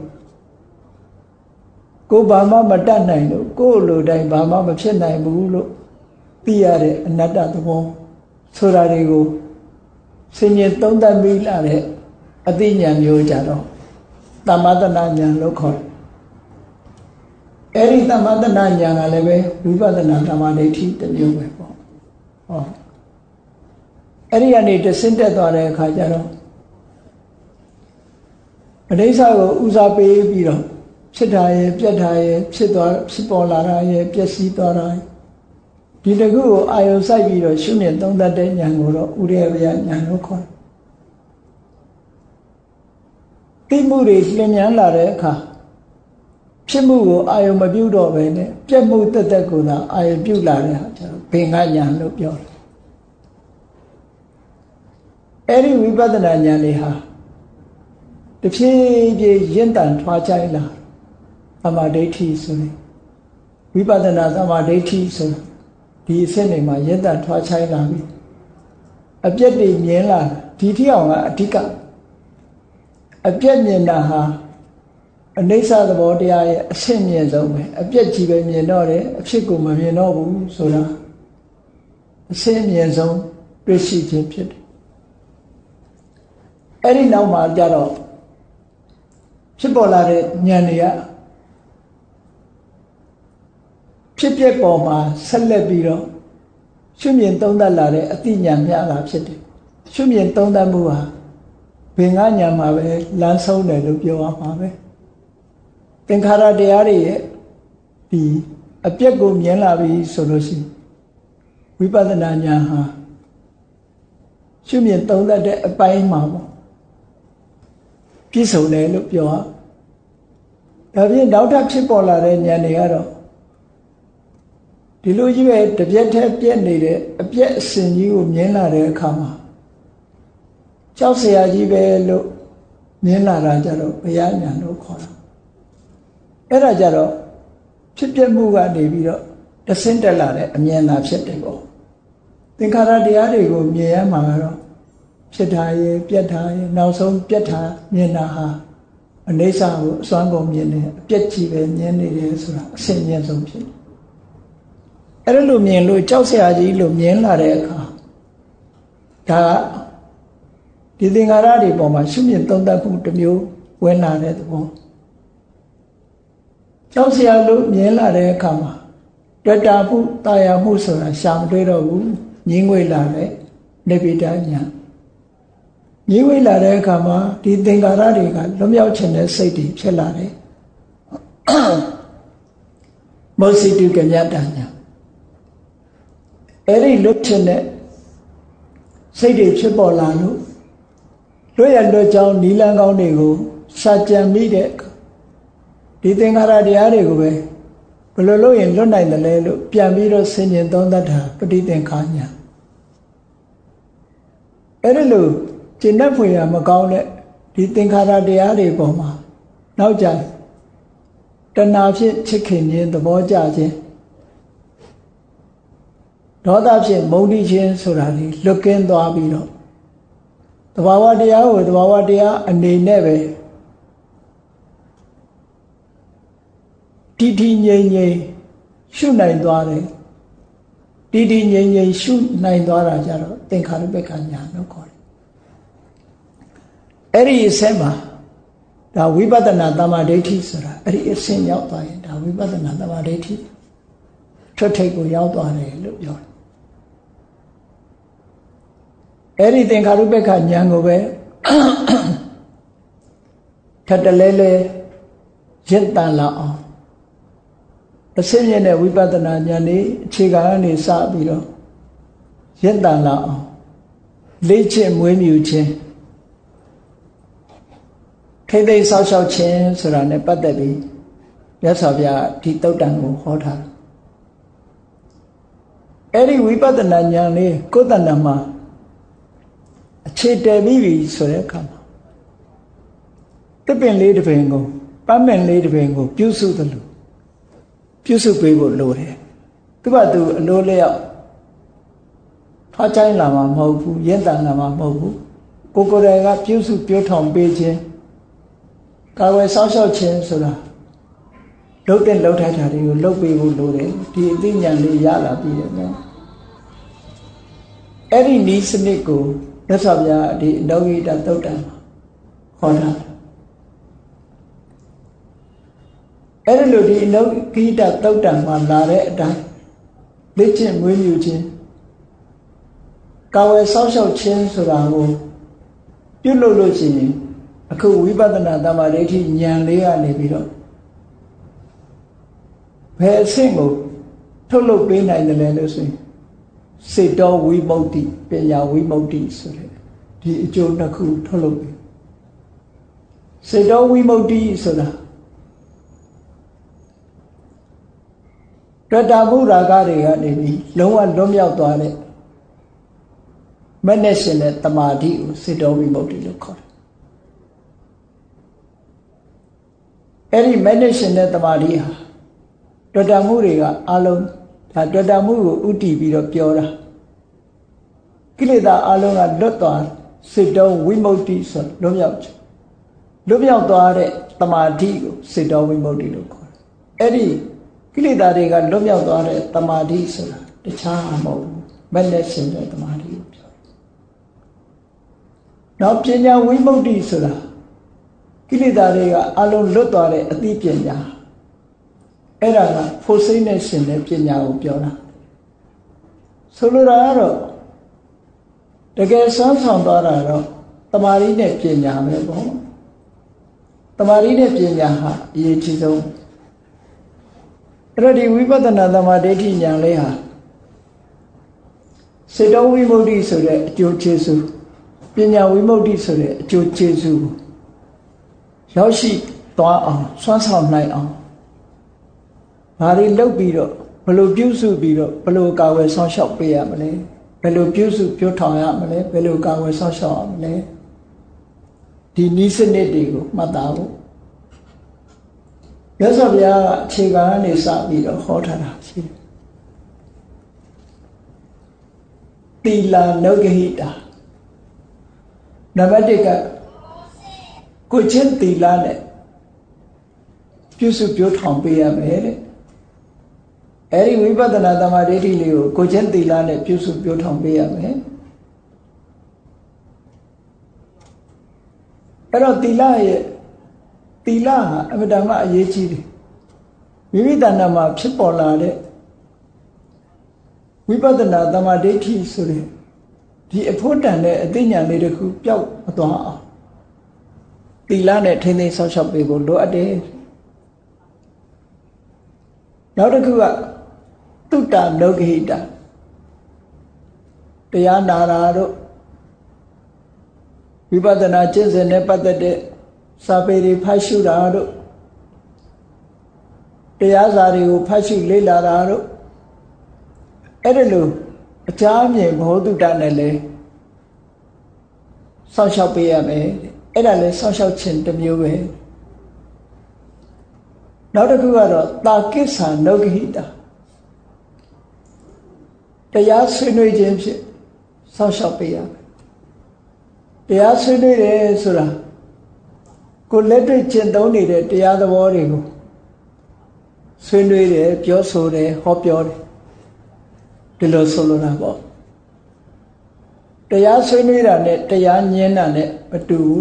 ကိုယ်ဘာမှမတတ်နိုင်လို့ကိုယ်လိုတိုင်းဘာမှမဖြစ်နိုင်ဘူးလို့သိရတဲ့အနတ္တသဘောဆိုတာတွေကိုဆင်ញင်သုံးသပ်ပြီးလာတဲ့အသိဉာဏ်မျိုးကြတော့သမ္မာတဏဉာဏ်လို့ခေါ်တယ်အဲ့ဒီသမ္မာတဏဉာဏ်ကလည်းပဲဝိပဿနာတမ္မာဒိဋ္ဌိတစ်မျိုးပဲပေါ့ဟောအဲ့ဒီကနေတဆင့်တက်သွားတဲ့အခါကျတော့အနိစ္စကိုဦးစားပေးပြီးတော့ဖြစ်တာရဲ့ပြတ်တာရဲ့ဖြစ်ပေါ်လာတာရဲ့ပျက်စီးသွားတာဒီတခုကိုအာယုံစိုက်ပြီးတော့ရှုမြင်သုံးသပ်တဲ့ဉာဏ်ကိုတော့ဥရိယဝယဉာဏ်လို့ခေါ်တယ်သိမှုတွေလျင်မြန်လာတဲ့အခါဖြစ်မှုကိုအာယုံမပြုတော့ဘဲနဲ့ပြတ်မှုတက်တက်ကိုသာအာယုံပြုလာတဲ့ဟာကျတော့ဘေငါဉာဏ်လို့ပြောတယ်အဲ့ဒီဝိပဿနာဉာဏ်လေးဟာတဖြည်းဖြည်းရင့်တန်ထွားချိုင်းလာသမာဓိဋ္ဌိဆိုရင်ဝိပဿနာသမာဓိဋ္ဌိဆိုဒီအစစ်နေမှာရင့်တန်ထွားချိုင်းလာပြီအပြည့်တွေမြင်လာဒီထီအောင်ကအဓိကအပြည့်မြင်တာဟာအနိစ္စသဘောတရားရဲ့အရှင်းမြင်ဆုံးပဲအပြည့်ကြီးပဲမြင်တော့တယ်အဖြစ်ကိုမမြင်တော့ဘူးဆိုတာအရှင်းမြင်ဆုံးတွေ့ရှိခြင်းဖြစ်တယ်အဲ့ဒီနောက်မှာကြတော့ဖြစ်ပေါ်လာတဲ့ဉာဏ်တွေကဖြစ်ပျက်ပေါ်မှာဆက်လက်ပြီးတော့ရှုမြင်သုံးသပ်လာတဲ့အသိဉာဏ်များလာဖြစ်တယ်ရှုမြင်သုံးသပ်မှုဟာဘင်္ဂဉာဏ်မှာပဲလမ်းဆုံးတယ်လို့ပြောရမှာပဲသင်္ခါရတရားတွေရဲ့ဒီအပြက်ကိုမြင်လာပြီဆိုလို့ရှိရင်ဝိပဿနာဉာဏ်ဟာရှုမြင်သုံးသပ်တဲ့အပိုင်းမှာပေါ့ပြည့်စုံတယ်လို့ပြောရဒါဖြင့်နောက်ထပ်ဖြစ်ပေါ်လာတဲ့ဉာဏ်တွေကတော့ဒီလိုကြီးပဲတပြက်တည်းပြက်နေတဲ့အပြက်အစင်ကြီးကိုမြင်လာတဲ့အခါမှာကြောက်စရာကြီးပဲလို့မြင်လာတာကြတော့ဘုရားဉာဏ်လို့ခေါ်တာအဲ့ဒါကြတော့ဖြစ်ပြမှုကနေပြီးတော့တဆင့်တက်လာတဲ့အမြင်သာဖြစ်တယ်ပေါ့သင်္ခါရတရားတွေကိုမြင်ရမှာကတော့ဖြစ်တာရဲ့ပြက်တာရဲ့နောက်ဆုံးပြက်တာမြင်တာဟာအနိစ္စကိုအစွမ်းကုန်မြင်တယ်အပြက်ကြီးပဲမြင်နေတယ်ဆိုတာအဆင့်မြင့်ဆုံးဖြစ်တယ်အဲ့ဒါလိုမြင်လို့ကြောက်စရာကြီးလို့မြင်လာတဲ့အခါဒါဒီသင်္ခါရတွေပေါ်မှာရှုမြင်သုံးသပ်မှုတစ်မျိုးဝင်လာတဲ့သဘောကြောက်စရာလို့မြင်လာတဲ့အခါမှာတွေ့တာမှုတာယာမှုဆိုတာရှာမတွေ့တော့ဘူးငြင်းငွေလာတဲ့နိဗ္ဗိဒဉာဏ်ငြင်းငွေလာတဲ့အခါမှာဒီသင်္ခါရတွေကလွတ်မြောက်ခြင်းတဲ့စိတ်တွေဖြစ်လာတယ်မောစိတုကမြတ်တဉာဏ်အဲ့ဒီလွတ်ခြင်းတဲ့စိတ်တွေဖြစ်ပေါ်လာလို့လွတ်ရလွတ်ကြောင်းနီလန်းကောင်းတွေကိုစာကြံမိတဲ့ဒီသင်္ခါရတရားတွေကိုပဲဘယ်လိုလုပ်ရင်လွတ်နိုင်တယ်လဲလို့ပြန်ပြီးတော့ဆင်ញင်သုံးသပ်တာပဋိသင်္ခါဉာဏ်အဲ့ဒီလိုကျင့်တတ်ဖွယ်ရမကောင်းတဲ့ဒီသင်္ခါရတရားတွေပေါ်မှာနောက်ကြတဏှာဖြင့်ချစ်ခင်ခြင်းသဘောကျခြင်းဒေါသဖြင့်မုန်းတိခြင်းဆိုတာဒီလွတ်ကင်းသွားပြီးတော့သဘာဝတရားကိုသဘာဝတရားအနေနဲ့ပဲတိတိငြိမ်ငြိမ်ရှုနိုင်သွားတယ်တိတိငြိမ်ငြိမ်ရှုနိုင်သွားတာကြတော့သင်္ခါရုပ္ပခဉာဏ်လို့ခေါ်တယ်အဲ့ဒီအဆင့်မှာဒါဝိပဿနာသမ္မာဒိဋ္ဌိဆိုတာအဲ့ဒီအဆင့်ရောက်သွားရင်ဒါဝိပဿနာသမ္မာဒိဋ္ဌိထွက်ထိပ်ကိုရောက်သွားတယ်လို့ပြောတယ်အဲ့ဒီသင်္ခါရုပ္ပခဉာဏ်ကိုပဲထပ်တလဲလဲရင့်တန်လာအောင်အစစ်မြင့်တဲ့ဝိပဿနာဉာဏ်នេះအခြေခံကနေစပြီးတော့ရင့်တန်လာအောင်လေ့ကျင့်မွေးမြူခြင်းထိမ့်သိမ့်ဆောက်ရှောက်ခြင်းဆိုတာ ਨੇ ပတ်သက်ပြီးမြတ်စွာဘုရားဒီတုတ်တန်ကိုဟောထားတယ်အဲ့ဒီဝိပဿနာဉာဏ်လေးကိုယ်တဏ္ဍာမှာအခြေတည်ပြီးပြီဆိုတဲ့အခါမှာတစ်ပင်လေးတစ်ပင်ကိုပန်းပင်လေးတစ်ပင်ကိုပြုစုသလိုပြုစုပေးဖို့လိုတယ်သူ့ဘာသူအလိုလျောက်ထွားချိုင်းလာမှာမဟုတ်ဘူးရင့်တန်လာမှာမဟုတ်ဘူးကိုယ်တိုင်ကပြုစုပြောထောင်ပေးခြင်းကာဝယ်ဆောက်ရှောက်ခြင်းဆိုတာလုပ်တဲ့လုပ်ထိုက်တာတွေကိုလုပ်ပေးဖို့လိုတယ်ဒီအသိဉာဏ်လေးရလာပြီးတယ်နော်အဲ့ဒီနည်းစနစ်ကိုမြတ်စွာဘုရားဒီအနောဂိတသုတ်တံဟောတာအဲ့ဒီလိုဒီအနောဂိတသုတ်တံမှာလာတဲ့အတိုင်းလေ့ကျင့်မွေးမြူခြင်းကာဝယ်ဆောက်ရှောက်ခြင်းဆိုတာကိုပြုလုပ်လို့ရှိရင်အခုဝိပဿနာသမ္မာဒိဋ္ဌိဉာဏ်လေးကနေပြီးတော့ဘယ်အဆင့်ကိုထုတ်လုပ်ပေးနိုင်တယ်လဲလို့ဆိုရင်စေတောဝိမု ക്തി ပညာဝိမု ക്തി ဆိုတဲ့ဒီအကျိုးနှစ်ခုထုတ်လုပ်ပေးစေတောဝိမု ക്തി ဆိုတာတွေ့တာမှုရာဂတွေကနေပြီးလုံးဝလွတ်မြောက်သွားတဲ့မနဲ့ရှင်တဲ့တမာတိကိုစေတောဝိမု ക്തി လို့ခေါ်တယ်အဲ့ဒီမနဲ့ရှင်တဲ့တမာတိဟာတွေ့တာမှုတွေကအလုံးဒါတွေ့တာမှုကိုဥတည်ပြီးတော့ပြောတာကိလေသာအလုံးကလွတ်သွားစေတောဝိမု ക്തി ဆိုလွတ်မြောက်ခြင်းလွတ်မြောက်သွားတဲ့တမာတိကိုစေတောဝိမု ക്തി လို့ခေါ်တယ်အဲ့ဒီကိလေသာတွေကလွတ်မြောက်သွားတဲ့တမာတိဆိုတာတခြားမဟုတ်ဘူးမနဲ့ရှင်တဲ့တမာတိကိုပြောတယ်နောက်ပညာဝိမု ക്തി ဆိုတာကိလေသာတွေကအလုံးလွတ်သွားတဲ့အသိပညာအဲ့ဒါကဖို့စိတ်နဲ့ရှင်တဲ့ပညာကိုပြောတာဆိုလိုတာကတော့တကယ်ဆွမ်းဆောင်သွားတာတော့တမာရီနဲ့ပညာပဲပေါ့တမာရီနဲ့ပညာဟာအရေးကြီးဆုံးအဲ့တော့ဒီဝိပဿနာသမ္မာဒိဋ္ဌိဉာဏ်လေးဟာစေတောဝိမု ക്തി ဆိုတဲ့အကျိုးကျေးဇူးပညာဝိမု ക്തി ဆိုတဲ့အကျိုးကျေးဇူးရောက်ရှိသွားအောင်စွမ်းဆောင်နိုင်အောင်ဘာတွေလုပ်ပြီးတော့ဘယ်လိုပြုစုပြီးတော့ဘယ်လိုကာဝယ်ဆောင်ရှောက်ပေးရမလဲဘယ်လိုပြုစုပြောထောင်ရမလဲဘယ်လိုကာဝယ်ဆောင်ရှောက်ရမလဲဒီနည်းစနစ်တွေကိုမှတ်သားဖို့မြတ်စွာဘုရားကအခြေခံကနေစပြီးတော့ဟောထားတာရှိတယ်သီလနုဂဟိတာနံပါတ်1ကကိုချင်းသီလနဲ့ပြုစုပြောထောင်ပေးရမယ်တဲ့အဲဒီဝိပဿနာသမာဓိဋ္ဌိလေးကိုချင်းသီလနဲ့ပြုစုပြောထောင်ပေးရမယ်အဲ့တော့သီလရဲ့သီလဟာအမှန်တမ်းအရေးကြီးတယ်မိမိတဏ္ဍာမှာဖြစ်ပေါ်လာတဲ့ဝိပဿနာသမာဓိဋ္ဌိဆိုတဲ့ဒီအဖို့တန်တဲ့အသိဉာဏ်လေးတစ်ခုပျောက်မသွားအောင်သီလနဲ့ထိန်းသိမ်းဆောက်ရှောက်ပေးဖို့လိုအပ်တယ်နောက်တစ်ခုကတုတ္တနုဂဟိတတရားနာတာတို့ဝိပဿနာကျင့်စဉ်နဲ့ပတ်သက်တဲ့စာပေတွေဖတ်ရှုတာတို့တရားစာတွေကိုဖတ်ရှုလေ့လာတာတို့အဲ့ဒါလို့အကြမ်းမြင်ဘောဓုတနဲ့လဲဆောက်ရှောက်ပေးရမယ်အဲ့ဒါလဲဆောက်ရှောက်ခြင်းတစ်မျိုးပဲနောက်တစ်ခုကတော့တာကိစ္ဆာနုဂဟိတတရားဆွေးနွေးခြင်းဖြင့်ဆောက်ရှောက်ပေးရမယ်တရားဆွေးနွေးတယ်ဆိုတာကိုလက်တွေ့ကျင့်သုံးနေတဲ့တရားသဘောတွေကိုဆွေးနွေးတယ်ပြောဆိုတယ်ဟောပြောတယ်ဒီလိုဆိုလိုတာပေါ့တရားဆွေးနွေးတာနဲ့တရားညင်းတာနဲ့မတူဘူး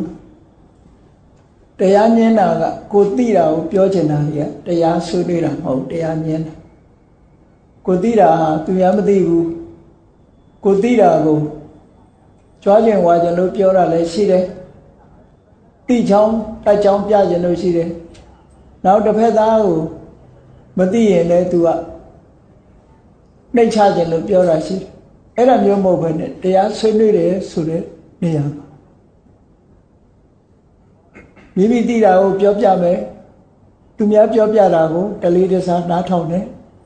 တရားညင်းတာကကိုသိတာကိုပြောချင်တာတွေကတရားဆွေးနွေးတာမဟုတ်တရားညင်းတာကိုသိတာဟာသူများမသိဘူးကိုသိတာကိုကြွားကျင်ဝါကျင်လို့ပြောတာလည်းရှိတယ်သိချောင်းတိုက်ချောင်းပြကျင်လို့ရှိတယ်နောက်တစ်ဖက်သားကိုမသိရင်လည်းသူကနှိမ့်ချကျင်လို့ပြောတာရှိတယ်အဲ့ဒါမျိုးမဟုတ်ဘဲနဲ့တရားဆွေးနွေးတယ်ဆိုတဲ့နေရာမှာမိမိသိတာကိုပြောပြမယ်သူများပြောပြတာကိုတလေးတစားနားထောင်တယ်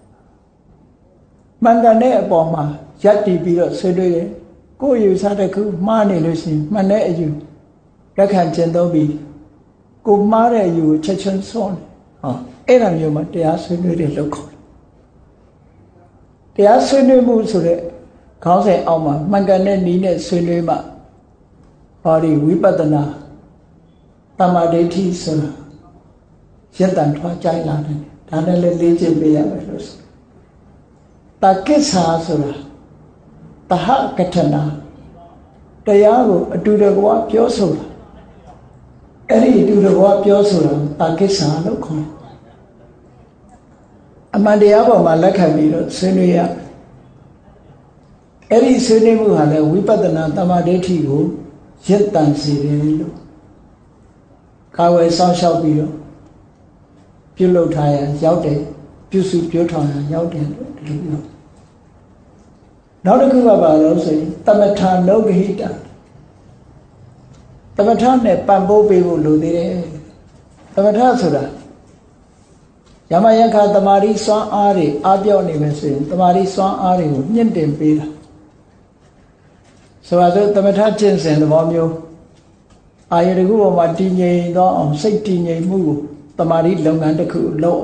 မှန်ကန်တဲ့အပေါ်မှာရပ်တည်ပြီးတော့ဆွေးနွေးတယ်ကိုယ်ယူဆတဲ့ခုမှားနေလို့ရှိရင်မှန်တဲ့အယူလက်ခံကျင့်သုံးပြီးကိုမှားတဲ့အယူကိုချက်ချင်းစွန့်ဟောအဲ့ဒါမျိုးမှာတရားဆွေးနွေးတယ်လို့ခေါ်တယ်တရားဆွေးနွေးမှုဆိုတဲ့ခေါင်းစဉ်အောက်မှာမှန်ကန်တဲ့နည်းနဲ့ဆွေးနွေးမှဟောဒီဝိပဿနာသမာဓိဋ္ဌိဆိုတာရင့်တန်ထွားကြိုင်လာတယ်ဒါနဲ့လည်းလေ့ကျင့်ပေးရမယ်လို့ဆိုတကိစ္ဆာဆိုတာတဟကထနာတရားကိုအတူတကွပြောဆိုတာအဲ့ဒီအတူတကွပြောဆိုတာတကိစ္ဆာလို့ခေါ်တယ်အမှန်တရားပေါ်မှာလက်ခံပြီးတော့ဆွေးနွေးရအဲ့ဒီဆွေးနွေးမှုဟာလည်းဝိပဿနာသမာဓိဋ္ဌိကိုရင့်တန်စေတယ်လို့ကာဝယ်ဆောင်ရှောက်ပြီးတော့ပြုလုပ်ထားရရောက်တယ်ပြုစုပြောထောင်ရရောက်တယ်လို့ဒီလိုပြောနောက်တစ်ခုကဘာလို့ဆိုရင်သမထာနုဂဟိတသမထနဲ့ပံ့ပိုးပေးဖို့လိုသေးတယ်သမထဆိုတာယမယခသမာဓိစွမ်းအားတွေအားပြော့နေမယ်ဆိုရင်သမာဓိစွမ်းအားတွေကိုမြင့်တင်ပေးတာဆိုတော့သမထကျင့်စဉ်သဘောမျိုးအာယတခုပေါ်မှာတည်ငြိမ်သောအောင်စိတ်တည်ငြိမ်မှုကိုသမာဓိလုပ်ငန်းတစ်ခုလုပ်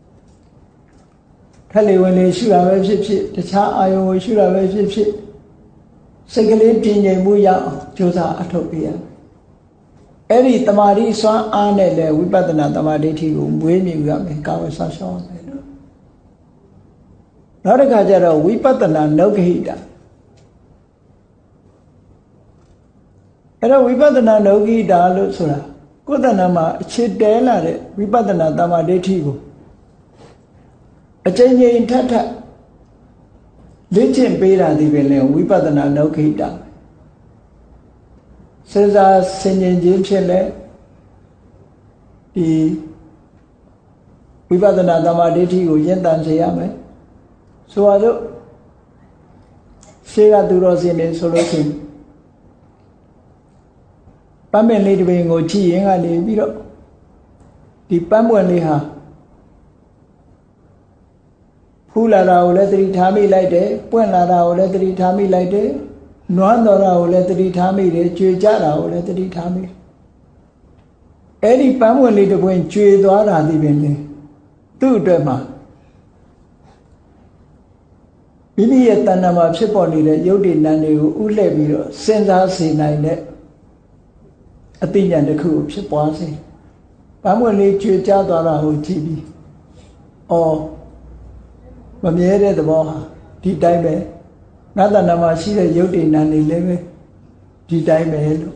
ထက်လေဝင်လေရှုတာပဲဖြစ်ဖြစ်တခြားအာယုံကိုရှုတာပဲဖြစ်ဖြစ်စိတ်ကလေးတည်ငြိမ်မှုရအောင်ကြိုးစားအထောက်ပေးရအဲ့ဒီသမာဓိစွမ်းအားနဲ့လည်းဝိပဿနာသမာဓိဋ္ဌိကိုမွေးမြူရမယ်ကာဝယ်ဆောက်ရှောက်ရမယ်လို့နောက်တစ်ခါကျတော့ဝိပဿနာနုဂဟိတအဲ့တော့ဝိပဿနာနုဂဟိတလို့ဆိုတာကိုယ်တဏ္ဍာမှာအခြေတဲလာတဲ့ဝိပဿနာသမာဓိဋ္ဌိကိုအကျဉ်းချင်းထပ်ထပ်လေ့ကျင့်ပေးတာဒီပဲလေဝိပဿနာနုဂဟိတစေစားဆင်ញင်ခြင်းဖြစ်လဲဒီဝိပဿနာသမာဓိဋ္ဌိကိုရင့်တန်စေရမယ်ဆိုတော့ရှေးကသူတော်စင်တွေဆိုလို့ရှိရင်ပန်းပင်လေးတစ်ပင်ကိုကြည့်ရင်ကနေပြီးတော့ဒီပန်းပွင့်လေးဟာဖူးလာတာကိုလည်းသတိထားမိလိုက်တယ်ပွင့်လာတာကိုလည်းသတိထားမိလိုက်တယ်နွမ်းတော်တာကိုလည်းသတိထားမိတယ်ကြွေကြတာကိုလည်းသတိထားမိအဲ့ဒီပန်းပွင့်လေးတစ်ပွင့်ကြွေသွားတာဒီပင်လေသူ့အတွက်မှာမိမိရဲ့တဏ္ဍာမှာဖြစ်ပေါ်နေတဲ့ယုတ်တိနံတွေကိုဥလှည့်ပြီးတော့စဉ်းစားစေနိုင်တဲ့အသိဉာဏ်တစ်ခုကိုဖြစ်ပွားစေပန်းပွင့်လေးကြွေကြသွားတာကိုကြည့်ပြီးအော်မမြဲတဲ့သဘောဟာဒီတိုင်းပဲငါတဏ္ဍာမှာရှိတဲ့ယုတ်တိနံတွေလည်းပဲဒီတိုင်းပဲလို့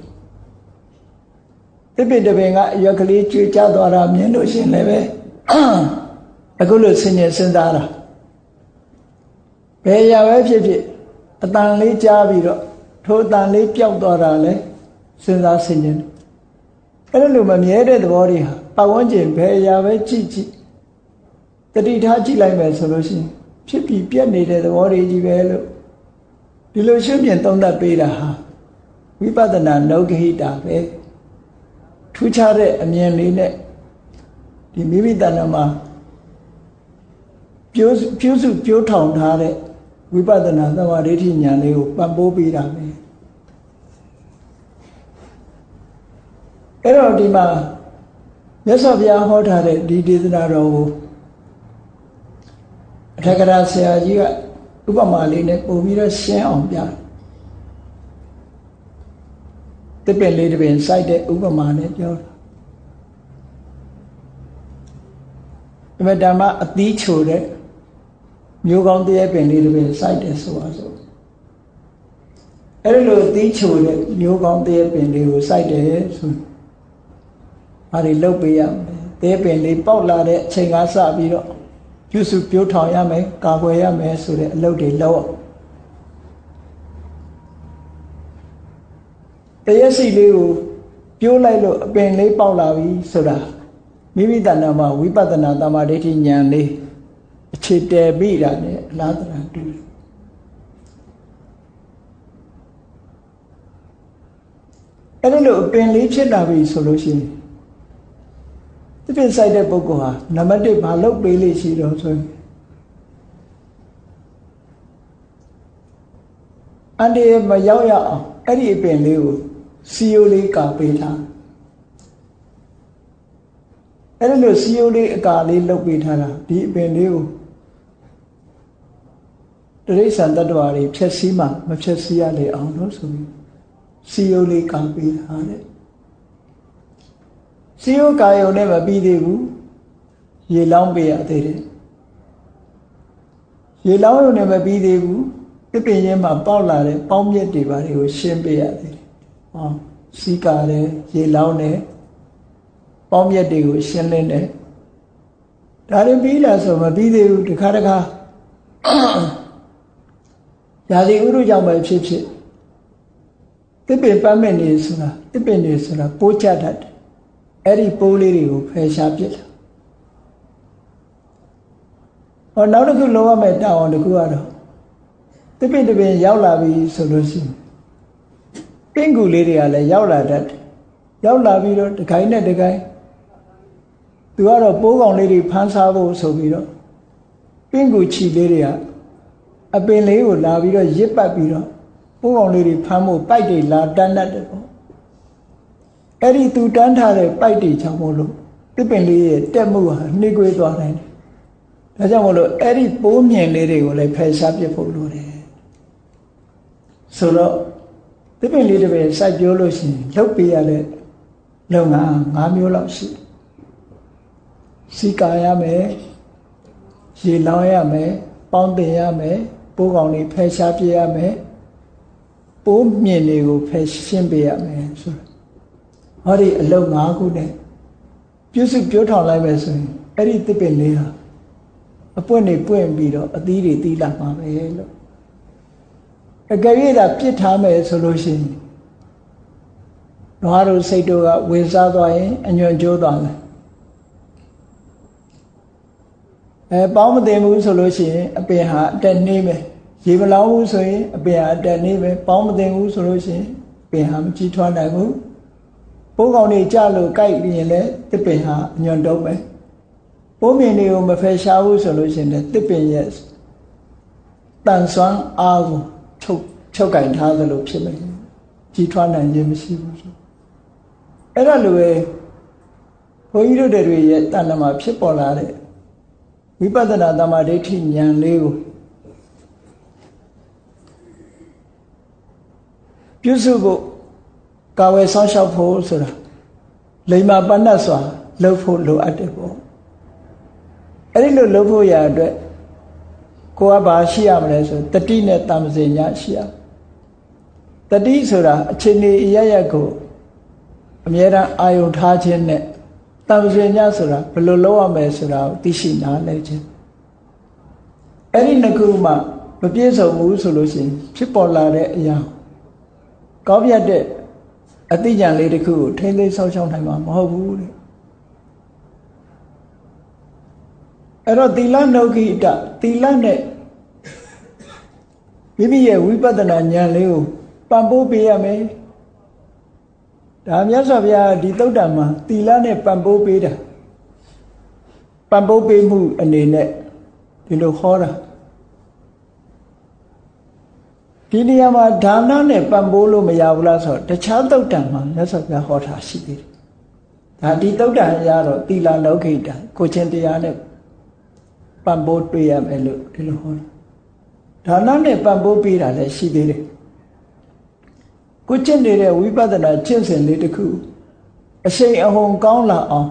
တစ်ပင်တစ်ပင်ကအရွက်ကလေးကြွေကြသွားတာမြင်လို့ရှင်လည်းပဲအခုလို့ဆင်ញင်စဉ်းစားတာဘယ်ရာပဲဖြစ်ဖြစ်အတန်လေးကြားပြီးတော့ထိုအတန်လေးပျောက်သွားတာလဲစဉ်းစားဆင်ញင်အဲ့လိုမမြဲတဲ့သဘောတွေဟာပတ်ဝန်းကျင်ဘယ်ရာပဲကြည့်ကြည့်တတိထားကြည့်လိုက်မယ်ဆိုလို့ရှိရင်ဖြစ်ပြီးပြက်နေတဲ့သဘောတွေကြီးပဲလို့ဒီလိုရှုမြင်သုံးသပ်ပေးတာဟာဝိပဿနာနုဂဟိတာပဲထူးခြားတဲ့အမြင်လေးနဲ့ဒီမိမိတဏ္ဍာမှာပြုစုပြိုးထောင်ထားတဲ့ဝိပဿနာသမာဓိဋ္ဌိဉာဏ်လေးကိုပံ့ပိုးပေးတာပဲအဲ့တော့ဒီမှာမြတ်စွာဘုရားဟောထားတဲ့ဒီဒေသနာတော်ကိုအထက်ကရာဆရာကြီးကဥပမာလေးနဲ့ပုံပြီးတော့ရှင်းအောင်ပြတစ်ပင်လေးတစ်ပင်စိုက်တဲ့ဥပမာနဲ့ပြောတာဒီမှာဓမ္မအသီးချိုတဲ့မျိုးကောင်းတည်းပင်လေးတစ်ပင်စိုက်တယ်ဆိုပါစို့အဲ့လိုအသီးချိုတဲ့မျိုးကောင်းတည်းပင်လေးကိုစိုက်တယ်ဆိုဘာတွေလုပ်ပေးရမလဲတည်းပင်လေးပေါက်လာတဲ့အချိန်ကစပြီးတော့ပြုစုပြိုးထောင်ရမယ်ကာကွယ်ရမယ်ဆိုတဲ့အလုပ်တွေလုပ်တရက်စီလေးကိုပြိုးလိုက်လို့အပင်လေးပေါက်လာပြီဆိုတာမိမိတဏ္ဍာမှာဝိပဿနာသမာဓိဋ္ဌိဉာဏ်လေးအခြေတည်ပြီးတာနဲ့အလားတူတူအဲ့လိုအပင်လေးဖြစ်လာပြီဆိုလို့ရှိရင်ဒီပင်ဆိုင်တဲ့ပုဂ္ဂိုလ်ဟာနံပါတ်1ဘာလုပ်ပေးလိမ့်ရှိတော့ဆိုရင်အန္တရာယ်မရောက်ရအောင်အဲ့ဒီအပင်လေးကိုစီယိုလေးကာပေးထားအဲ့လိုစီယိုလေးအကာလေးလုပ်ပေးထားတာဒီအပင်လေးကိုတိရစ္ဆာန်တ attva တွေဖြည့်ဆည်းမှမဖြည့်ဆည်းရလေအောင်လို့ဆိုပြီးစီယိုလေးကာပေးထားတဲ့စီယိုကာယုံနဲ့မပြီးသေးဘူးရေလောင်းပေးရသေးတယ်ရေလောင်းရုံနဲ့မပြီးသေးဘူးပြပင်ရင်းမှာပေါက်လာတဲ့ပေါင်းမြက်တွေပါတွေကိုရှင်းပေးရသေးတယ်ဟောစီကာတယ်ရေလောင်းတယ်ပေါင်းမြက်တွေကိုရှင်းလင်းတယ်ဒါရင်ပြီးလာဆိုမပြီးသေးဘူးတခါရာသီဥတုကြောင့်ပဲဖြစ်ဖြစ်တစ်ပင်ပန်းမဲ့နေဆိုတာတစ်ပင်နေဆိုတာပိုးချတတ်တယ်အဲ့ဒီပိုးလေးတွေကိုဖယ်ရှားပစ်တာဟောနောက်တစ်ခုလောရမယ်တောင်းအောင်တစ်ခုကတော့တစ်ပင်တစ်ပင်ရောက်လာပြီဆိုလို့ရှိရင်ပင်ကူလေးတွေကလည်းရောက်လာတတ်တယ်ရောက်လာပြီးတော့တခိုင်းနဲ့တခိုင်းသူကတော့ပိုးကောင်လေးတွေဖမ်းစားဖို့ဆိုပြီးတော့ပင်ကူချီလေးတွေကအပင်လေးကိုလာပြီးတော့ရစ်ပတ်ပြီးတော့ပိုးကောင်လေးတွေဖမ်းဖို့ပိုက်တွေလာတန်းတတ်တယ်ပေါ့အဲ့ဒီသူတန်းထားတဲ့ပိုက်တွေချောင်းမို့လို့တစ်ပင်လေးရဲ့တက်မှုဟာနှိကွေးသွားနိုင်တယ်ဒါကြောင့်မို့လို့အဲ့ဒီပိုးမြင်လေးတွေကိုလည်းဖယ်ရှားပစ်ဖို့လိုတယ်ဆိုတော့တစ်ပင်လေးတစ်ပင်စိုက်ပျိုးလို့ရှိရင်လုပ်ပေးရတဲ့လုပ်ငန်း5မျိုးလောက်ရှိစီကာရမယ်ရေလောင်းရမယ်ပေါင်းတင်ရမယ်ပိုးကောင်လေးဖယ်ရှားပြရမယ်ပိုးမြင်တွေကိုဖယ်ရှင်းပေးရမယ်ဆိုတော့ဟောဒီအလုပ်5ခုနဲ့ပြုစုပြိုးထောင်လိုက်မယ်ဆိုရင်အဲ့ဒီတစ်ပင်လေးဟာအပွင့်နေပွင့်ပြီးတော့အသီးတွေသီးလာမှာပဲလို့အကြိမ်သာပြစ်ထားမယ်ဆိုလို့ရှိရင်နွားတို့စိတ်တို့ကဝင်စားသွားရင်အညွန့်ကျိုးသွားမယ်ပေါင်းမသိဘူးဆိုလို့ရှိရင်အပင်ဟာအတက်နှေးမယ်ရေမလောင်းဘူးဆိုရင်အပင်ဟာအတက်နှေးမယ်ပေါင်းမသိဘူးဆိုလို့ရှိရင်အပင်ဟာမကြီးထွားနိုင်ဘူးပိုးကောင်တွေကြလို့ကြိုက်ရင်လည်းတစ်ပင်ဟာညွန်တုံးပဲပိုးမြင်တွေကိုမဖယ်ရှားဘူးဆိုလို့ရှိရင်လည်းတစ်ပင်ရဲ့တန်ဆွမ်းအားကိုချုပ်ကင်ထားသလိုဖြစ်မယ်ကြီးထွားနိုင်ခြင်းမရှိဘူးဆိုအဲ့ဒါလိုပဲဘုန်းကြီးတို့တွေရဲ့တဏ္ဍာမှာဖြစ်ပေါ်လာတဲ့ဝိပဿနာသမာဓိဋ္ဌိဉာဏ်လေးကိုပြုစုဖို့ကာဝယ်ဆောင်ရှောက်ဖို့ဆိုတာလိမ္မာပဏ္ဏစွာလုပ်ဖို့လိုအပ်တယ်ပေါ့အဲ့ဒီလိုလုပ်ဖို့ရအတွက်ကိုကဘာရှိရမလဲဆိုတတိနဲ့တမ္ပဇေညရှိရတတိဆိုတာအချိန်ကြီးအရရက်ကိုအမြဲတမ်းအာယုထားခြင်းနဲ့တမ္ပဇေညဆိုတာဘယ်လိုလုပ်ရမလဲဆိုတာကိုသိရှိနားလည်ခြင်းအဲ့ဒီနှစ်ခုမှမပြည့်စုံဘူးဆိုလို့ရှိရင်ဖြစ်ပေါ်လာတဲ့အရာကောင်းပြတ်တဲ့အသိဉာဏ်လေးတစ်ခုကိုထိမ့်သိမ်းဆောက်ရှောက်နိုင်မှာမဟုတ်ဘူးတဲ့အဲ့တော့သီလနှုတ်ခိတသီလနဲ့မိမိရဲ့ဝိပဿနာဉာဏ်လေးကိုပံ့ပိုးပေးရမယ်ဒါမြတ်စွာဘုရားဒီသုတ္တံမှာသီလနဲ့ပံ့ပိုးပေးတာပံ့ပိုးပေးမှုအနေနဲ့ဒီလိုဟောတာဒီနေရာမှာဒါနနဲ့ပံ့ပိုးလို့မရဘူးလားဆိုတော့တခြားသုတ္တံမှာမြတ်စွာဘုရားဟောတာရှိသေးတယ်ဒါဒီသုတ္တံရတော့သီလနှုတ်ခိတကိုချင်းတရားနဲ့ပံ့ပိုးတွေ့ရမယ်လို့ဒီလိုဟောဒါနနဲ့ပံ့ပိုးပေးတာလည်းရှိသေးတယ်ကိုကျင့်နေတဲ့ဝိပဿနာကျင့်စဉ်လေးတစ်ခုအရှိန်အဟုန်ကောင်းလာအောင်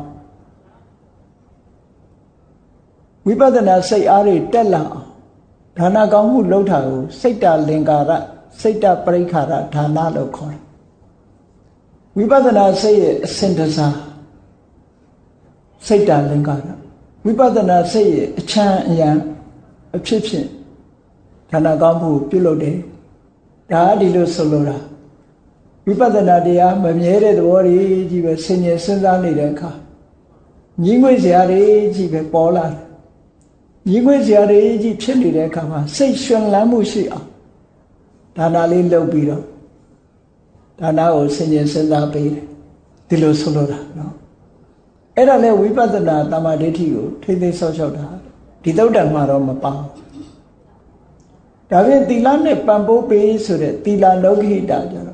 ဝိပဿနာစိတ်အားတွေတက်လာအောင်ဒါနကောင်းမှုလုပ်တာကိုစိတ်တလင်္ကာရစိတ်တပရိခါရဒါနလို့ခေါ်တယ်ဝိပဿနာစိတ်ရဲ့အစဉ်တစားစိတ်တလင်္ကာရဝိပဿနာစိတ်ရဲ့အချမ်းအယံအဖြစ်ဖြင့်ဒါနကောင်းမှုပြုလုပ်တယ်ဒါဒီလိုဆိုလိုတာဝိပဿနာတရားမမြဲတဲ့သဘောကြီးကြီးပဲဆင်ញင်စဉ်းစားနေတဲ့အခါညီငွေစရာတွေကြီးပဲပေါ်လာတယ်ညီငွေစရာတွေကြီးဖြစ်နေတဲ့အခါမှာစိတ်ရွှင်လန်းမှုရှိအောင်ဒါနလေးလုပ်ပြီးတော့ဒါနကိုဆင်ញင်စဉ်းစားပေးတယ်ဒီလိုဆိုလိုတာနော်အဲ့ဒါနဲ့ဝိပဿနာတမာဒိဋ္ဌိကိုထိမ့်သိမ်းဆောက်ရှောက်တာဒီသုတ္တံမှာတော့မပါဘူးဒါဖြင့်သီလနဲ့ပံ့ပိုးပေးဆိုတဲ့သီလလောကိတကြတော့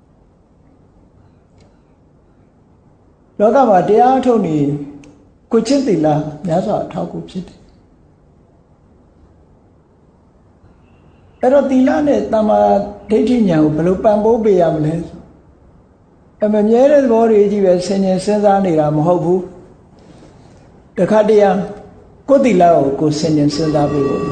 လောကမှာတရားထုတ်နေကိုချင်းသီလများစွာအထောက်အကူဖြစ်တယ်အဲ့တော့သီလနဲ့တမာဒိဋ္ဌိဉာဏ်ကိုဘယ်လိုပံ့ပိုးပေးရမလဲဆိုအမမြဲတဲ့သဘောတွေကြီးပဲဆင်ញင်စဉ်းစားနေတာမဟုတ်ဘူးတခါတည်းကိုယ်သီလကိုဆင်ញင်စဉ်းစားပေးဖို့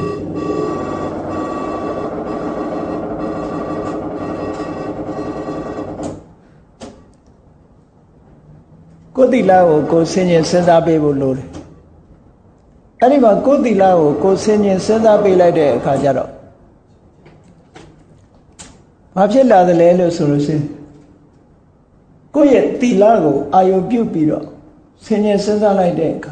ကိုယ်သီလကိုဆင်ញင်စဉ်းစားပေးဖို့လိုတယ်အဲ့ဒီမှာကိုယ်သီလကိုဆင်ញင်စဉ်းစားပေးလိုက်တဲ့အခါကျတော့ဘာဖြစ်လာသလဲလို့ဆိုလို့ရှိရင်ကိုယ့်ရဲ့သီလကိုအာယုပြုပြီးတော့ဆင်ញင်စဉ်းစားလိုက်တဲ့အခါ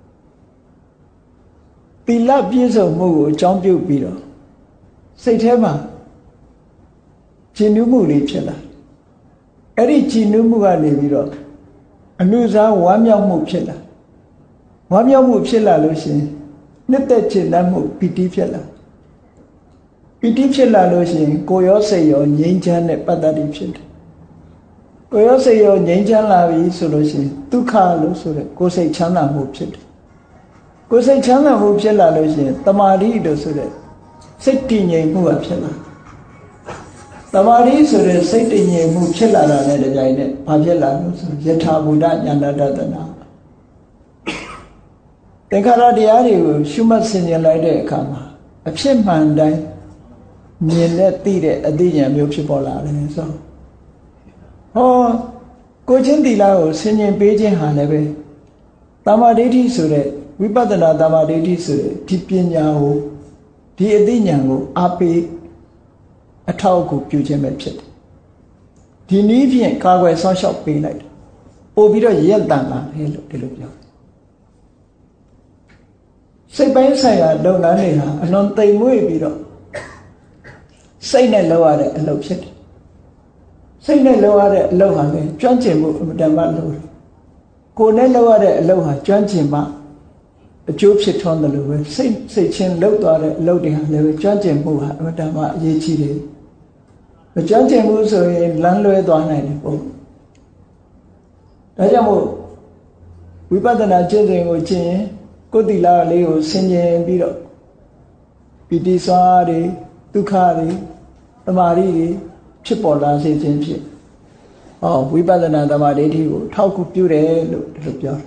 သီလပြည့်စုံမှုကိုအကြောင်းပြုပြီးတော့စိတ်ထဲမှာကြည်နူးမှုတွေဖြစ်လာအဲ့ဒီကြည်နူးမှုကနေပြီးတော့အနုစားဝမ်းမြောက်မှုဖြစ်လာဝမ်းမြောက်မှုဖြစ်လာလို့ရှိရင်နှစ်သက်ခြင်းတတ်မှုပီတိဖြစ်လာပီတိဖြစ်လာလို့ရှိရင်ကိုယ်ရောစိတ်ရောငြိမ်းချမ်းတဲ့ပတ္တတိဖြစ်တယ်ကိုယ်ရောစိတ်ရောငြိမ်းချမ်းလာပြီဆိုလို့ရှိရင်ဒုက္ခလို့ဆိုတဲ့ကိုယ်စိတ်ချမ်းသာမှုဖြစ်တယ်ကိုယ်စိတ်ချမ်းသာမှုဖြစ်လာလို့ရှိရင်တမာတိလို့ဆိုတဲ့စိတ်တည်ငြိမ်မှုဖြစ်လာတမာတိဆိုတဲ့စိတ်တည်ငြိမ်မှုဖြစ်လာတာနဲ့တကြိုင်နဲ့ဘာဖြစ်လာလို့ဆိုယထာဘုဒ္ဓဉာဏတတနာသင်္ခါရတရားတွေကိုရှုမှတ်ဆင်ခြင်လိုက်တဲ့အခါမှာအဖြစ်မှန်တိုင်းမြင်နဲ့သိတဲ့အသိဉာဏ်မျိုးဖြစ်ပေါ်လာတယ်ဆိုဟောကိုချင်းသီလကိုဆင်ခြင်ပေးခြင်းဟာလည်းပဲတမာဒိဋ္ဌိဆိုတဲ့ဝိပဿနာတမာဒိဋ္ဌိဆိုတဲ့ဒီပညာကိုဒီအသိဉာဏ်ကိုအားပေးအထောက်အကူပြုခြင်းပဲဖြစ်တယ်ဒီနည်းဖြင့်ကာကွယ်ဆောက်ရှောက်ပေးလိုက်တယ်ပို့ပြီးတော့ရက်တန်လာတယ်လို့ဒီလိုပြောစိတ်ပိုင်းဆိုင်ရာလုပ်ငန်းတွေဟာအလွန်သိမ်မွေ့ပြီးတော့စိတ်နဲ့လုပ်ရတဲ့အလုပ်ဖြစ်တယ်စိတ်နဲ့လုပ်ရတဲ့အလုပ်ဟာလည်းကျွမ်းကျင်မှုအမှန်တမ်းလို့ကိုယ်နဲ့လုပ်ရတဲ့အလုပ်ဟာကျွမ်းကျင်မှအကျိုးဖြစ်ထွန်းတယ်လို့ပဲစိတ်ချင်းလှုပ်သွားတဲ့အလုပ်တွေဟာလည်းပဲကျွမ်းကျင်မှုဟာအမှန်တမ်းအရေးကြီးတယ်မကျွမ်းကျင်မှုဆိုရင်လမ်းလွဲသွားနိုင်တယ်ပေါ့ဒါကြောင့်မို့ဝိပဿနာကျင့်စဉ်ကိုကျင့်ရင်ကိုယ်တိလာလေးကိုဆင်ခြင်ပြီးတော့ပီတိစွာတွေဒုက္ခတွေသမာဓိတွေဖြစ်ပေါ်လာစေခြင်းဖြစ်ဝိပဿနာသမာဓိကိုထောက်ကူပြုတယ်လို့ဒီလိုပြောတယ်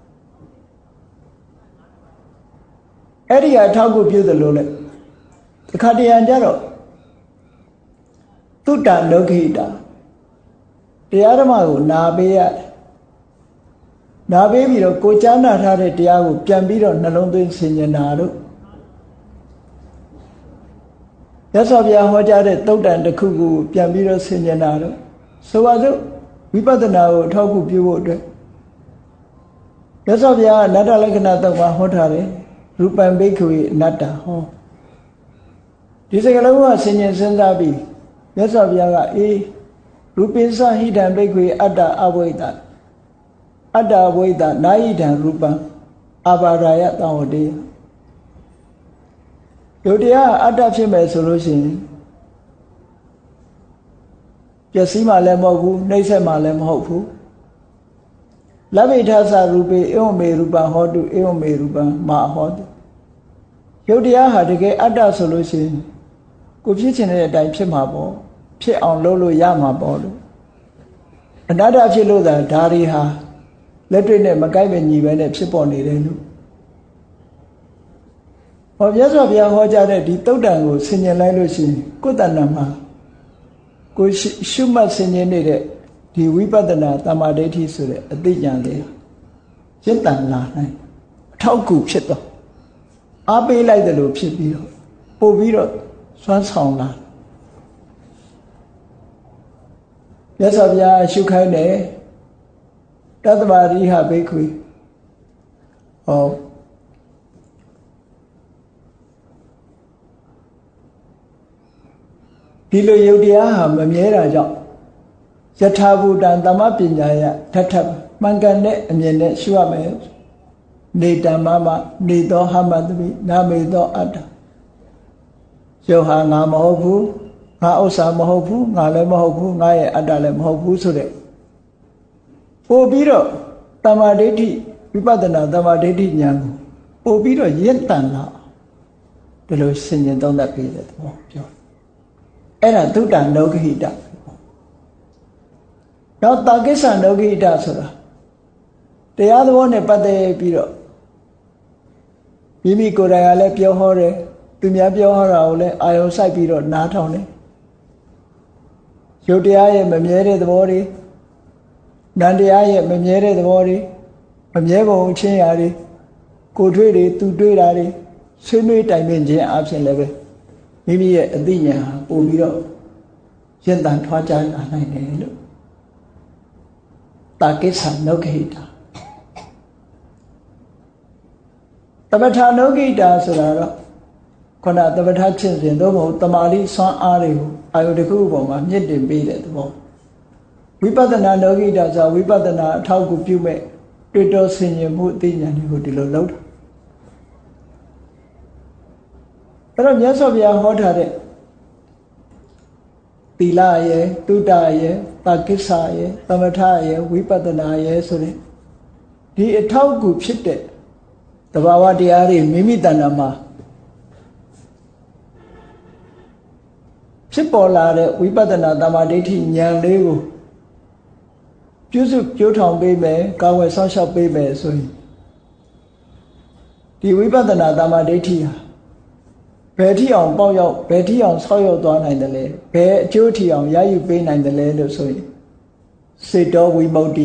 အဲ့ဒီအထောက်ကူပြုတယ်လို့လေတစ်ခါတရံကြတော့သုတ္တလောကိတာတရားဓမ္မကိုနာပေးရတယ်နာပေးပြီးတော့ကိုကြားနာထားတဲ့တရားကိုပြန်ပြီးတော့နှလုံးသွင်းဆင်ခြင်တာတို့ရသော်ဗျာဟောကြားတဲ့သုတ်တန်တစ်ခုကိုပြန်ပြီးတော့ဆင်ခြင်တာတို့ဆိုပါစို့ဝိပဿနာကိုအထောက်အကူပြုဖို့အတွက်ရသော်ဗျာအနတ္တလက္ခဏာသုံးပါးဟောထားတယ်ရူပံဘိက္ခဝေအနတ္တဟောဒီစကားလုံးကဆင်ခြင်စဉ်းစားပြီးရသော်ဗျာကရူပိသဟိတံဘိက္ခဝေအတ္တအဝိဒ္ဒအတ္တဝိဒ္ဒနာယိတံရူပံအာဘာဒာယသံဝတေယုတ်တရားအတ္တဖြစ်မယ်ဆိုလို့ရှိရင်ပျက်စီးမှလည်းမဟုတ်ဘူးနှိမ့်ဆက်မှလည်းမဟုတ်ဘူးလဗ္ဗိထသရူပေဧဝမေရူပံဟောတုဧဝမေရူပံမဟောတုယုတ်တရားဟာတကယ်အတ္တဆိုလို့ရှိရင်ကိုဖြစ်ချင်တဲ့အတိုင်းဖြစ်မှာပေါ့ဖြစ်အောင်လုပ်လို့ရမှာပေါ့လို့အနတ္တဖြစ်လို့သာဓာရီဟာလက်တွေ့နဲ့မကိုက်ပဲညီပဲနဲ့ဖြစ်ပေါ်နေတယ်လို့မြတ်စွာဘုရားဟောကြားတဲ့ဒီသုတ်တံကိုဆင်ခြင်လိုက်လို့ရှိရင်ကိုယ်တဏ္ဍာမှာကိုရှုမှတ်ဆင်ခြင်နေတဲ့ဒီဝိပဿနာတမ္မာဒိဋ္ဌိဆိုတဲ့အသိဉာဏ်လေးရင့်တန်လာနိုင်အထောက်အကူဖြစ်တော့အားပေးလိုက်တယ်လို့ဖြစ်ပြီးတော့ပို့ပြီးတော့စွမ်းဆောင်လာမြတ်စွာဘုရားရှုခိုင်းတယ်တတ္တဝရိဟဘိက္ခွေဒီလိုယုတ်တရားဟာမမြဲတာကြောင့်ယထာဘူတံသမပညာယထထမှန်ကန်တဲ့အမြင်နဲ့ရှုရမယ်နေတမ္မမနေသောဟမတပိနာမေသောအတ္တယုတ်ဟာငါမဟုတ်ဘူးငါဥစ္စာမဟုတ်ဘူးငါလည်းမဟုတ်ဘူးငါရဲ့အတ္တလည်းမဟုတ်ဘူးဆိုတဲ့ပို့ပြီးတော့တမ္မာဒိဋ္ဌိဝိပဿနာတမ္မာဒိဋ္ဌိဉာဏ်ကိုပို့ပြီးတော့ရင့်တန်လာဒီလိုဆင်ခြင်သုံးသပ်ပြီးတဲ့သဘောပြောအဲ့ဒါသုတ္တလောကိတနောက်တာကိစ္စလောကိတဆိုတာတရားသဘောနဲ့ပတ်သက်ပြီးတော့မိမိကိုယ်တိုင်ကလည်းပြောဟောတယ်သူများပြောဟောတာကိုလည်းအာယုံစိုက်ပြီးတော့နားထောင်တယ်ရုပ်တရားရဲ့မမြဲတဲ့သဘောတွေနံတရားရဲ့မမြဲတဲ့သဘောတွေမမြဲပုံအချင်းရာတွေကိုယ်တွေ့တွေသူတွေ့တာတွေဆွေးနွေးတိုင်ပင်ခြင်းအပြင်လည်းပဲမိမိရဲ့အသိဉာဏ်ပို့ပြီးတော့ရင့်တန်ထွားကြလာနိုင်တယ်လို့တာကိစ္စနောကိတာသမထနောကိတာဆိုတာတော့ခန္ဓာသမထဖြစ်စဉ်သို့မဟုတ်တမာတိစွမ်းအားတွေကိုအာယုတစ်ခုပေါ်မှာမြင့်တင်ပေးတဲ့သဘောဝိပဿနာလောကိတာဆိုဝိပဿနာအထောက်အကူပြုမဲ့တွေ့တော်ဆင်ခြင်မှုအသိဉာဏ်တွေကိုဒီလိုလုပ်တာအဲ့တော့မြတ်စွာဘုရားဟောထားတဲ့သီလရဲ့တုဒ္ဒရဲ့တာကိစ္စရဲ့သမထရဲ့ဝိပဿနာရဲ့ဆိုတဲ့ဒီအထောက်အကူဖြစ်တဲ့သဘာဝတရားတွေမိမိတဏ္ဍာမှာဖြစ်ပေါ်လာတဲ့ဝိပဿနာတမ္မာဒိဋ္ဌိဉာဏ်လေးကိုပြုစုပြောထောင်ပေးမယ်ကာဝယ်ဆောက်ရှောက်ပေးမယ်ဆိုရင်ဒီဝိပဿနာတမ္မာဒိဋ္ဌိဟာဘယ်ထိအောင်ပေါက်ရောက်ဘယ်ထိအောင်ဆောက်ရောက်သွားနိုင်တယ်လဲဘယ်အကျိုးထိအောင်ရယူပေးနိုင်တယ်လဲလို့ဆိုရင်စေတောဝိမု ക്തി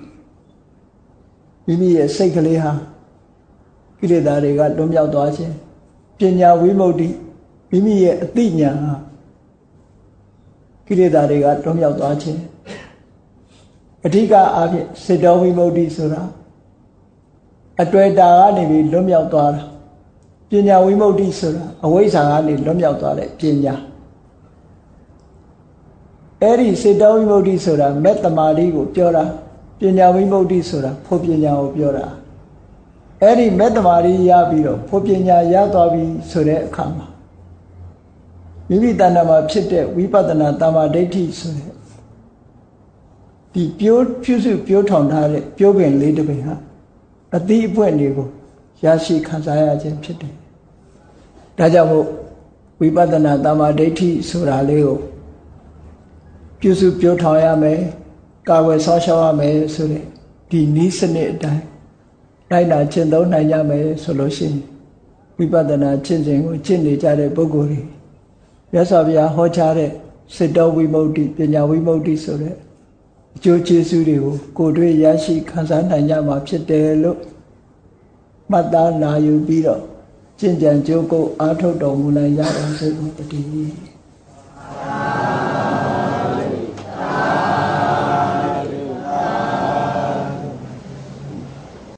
မိမိရဲ့စိတ်ကလေးဟာကိလေသာတွေကလွတ်မြောက်သွားခြင်းပညာဝိမု ക്തി မိမိရဲ့အသိဉာဏ်ဟာကိလေသာတွေကလွတ်မြောက်သွားခြင်းအဓိကအားဖြင့်စေတောဝိမု ക്തി ဆိုတာအတွေ့အတာကနေပြီးလွတ်မြောက်သွားတာပညာဝိမု ക്തി ဆိုတာအဝိဇ္ဇာကနေလွတ်မြောက်သွားတဲ့ပညာအဲ့ဒီစေတောဝိမု ക്തിဆိုတာမဲ့တမာတိကိုပြောတာပညာဝိမု ക്തിဆိုတာဖို့ပညာကိုပြောတာအဲ့ဒီမဲ့တမာတိရပြီးတော့ဖို့ပညာရသွားပြီဆိုတဲ့အခါမှာမိမိတဏ္ဍာမှာဖြစ်တဲ့ဝိပဿနာတမ္မာဒိဋ္ဌိဆိုတဲ့ဒီပြိုးဖြူစုပြိုးထောင်ထားတဲ့ပြိုးပင်လေးတစ်ပင်ဟာအသီးအပွင့်တွေကိုရရှိခံစားရခြင်းဖြစ်တယ်။ဒါကြောင့်မို့ဝိပဿနာတမ္မာဒိဋ္ဌိဆိုတာလေးကိုပြုစုပြိုးထောင်ရမယ်ကာဝယ်ဆောက်ရှောက်ရမယ်ဆိုတဲ့ဒီနည်းစနစ်အတိုင်းလိုက်နာကျင့်သုံးနိုင်ကြမယ်ဆိုလို့ရှိရင်ဝိပဿနာကျင့်စဉ်ကိုကျင့်နေကြတဲ့ပုဂ္ဂိုလ်တွေမြတ်စွာဘုရားဟောကြားတဲ့စေတောဝိမု ക്തി ပညာဝိမု ക്തി ဆိုတဲ့အကျိုးကျေးဇူးတွေကိုကိုယ်တွေ့ရရှိခံစားနိုင်ကြမှာဖြစ်တယ်လို့မှတ်သားနာယူပြီးတော့ကျင့်ကြံကြိုးကိုအားထုတ်တော်မူနိုင်ကြပါစေကုန်သတည်း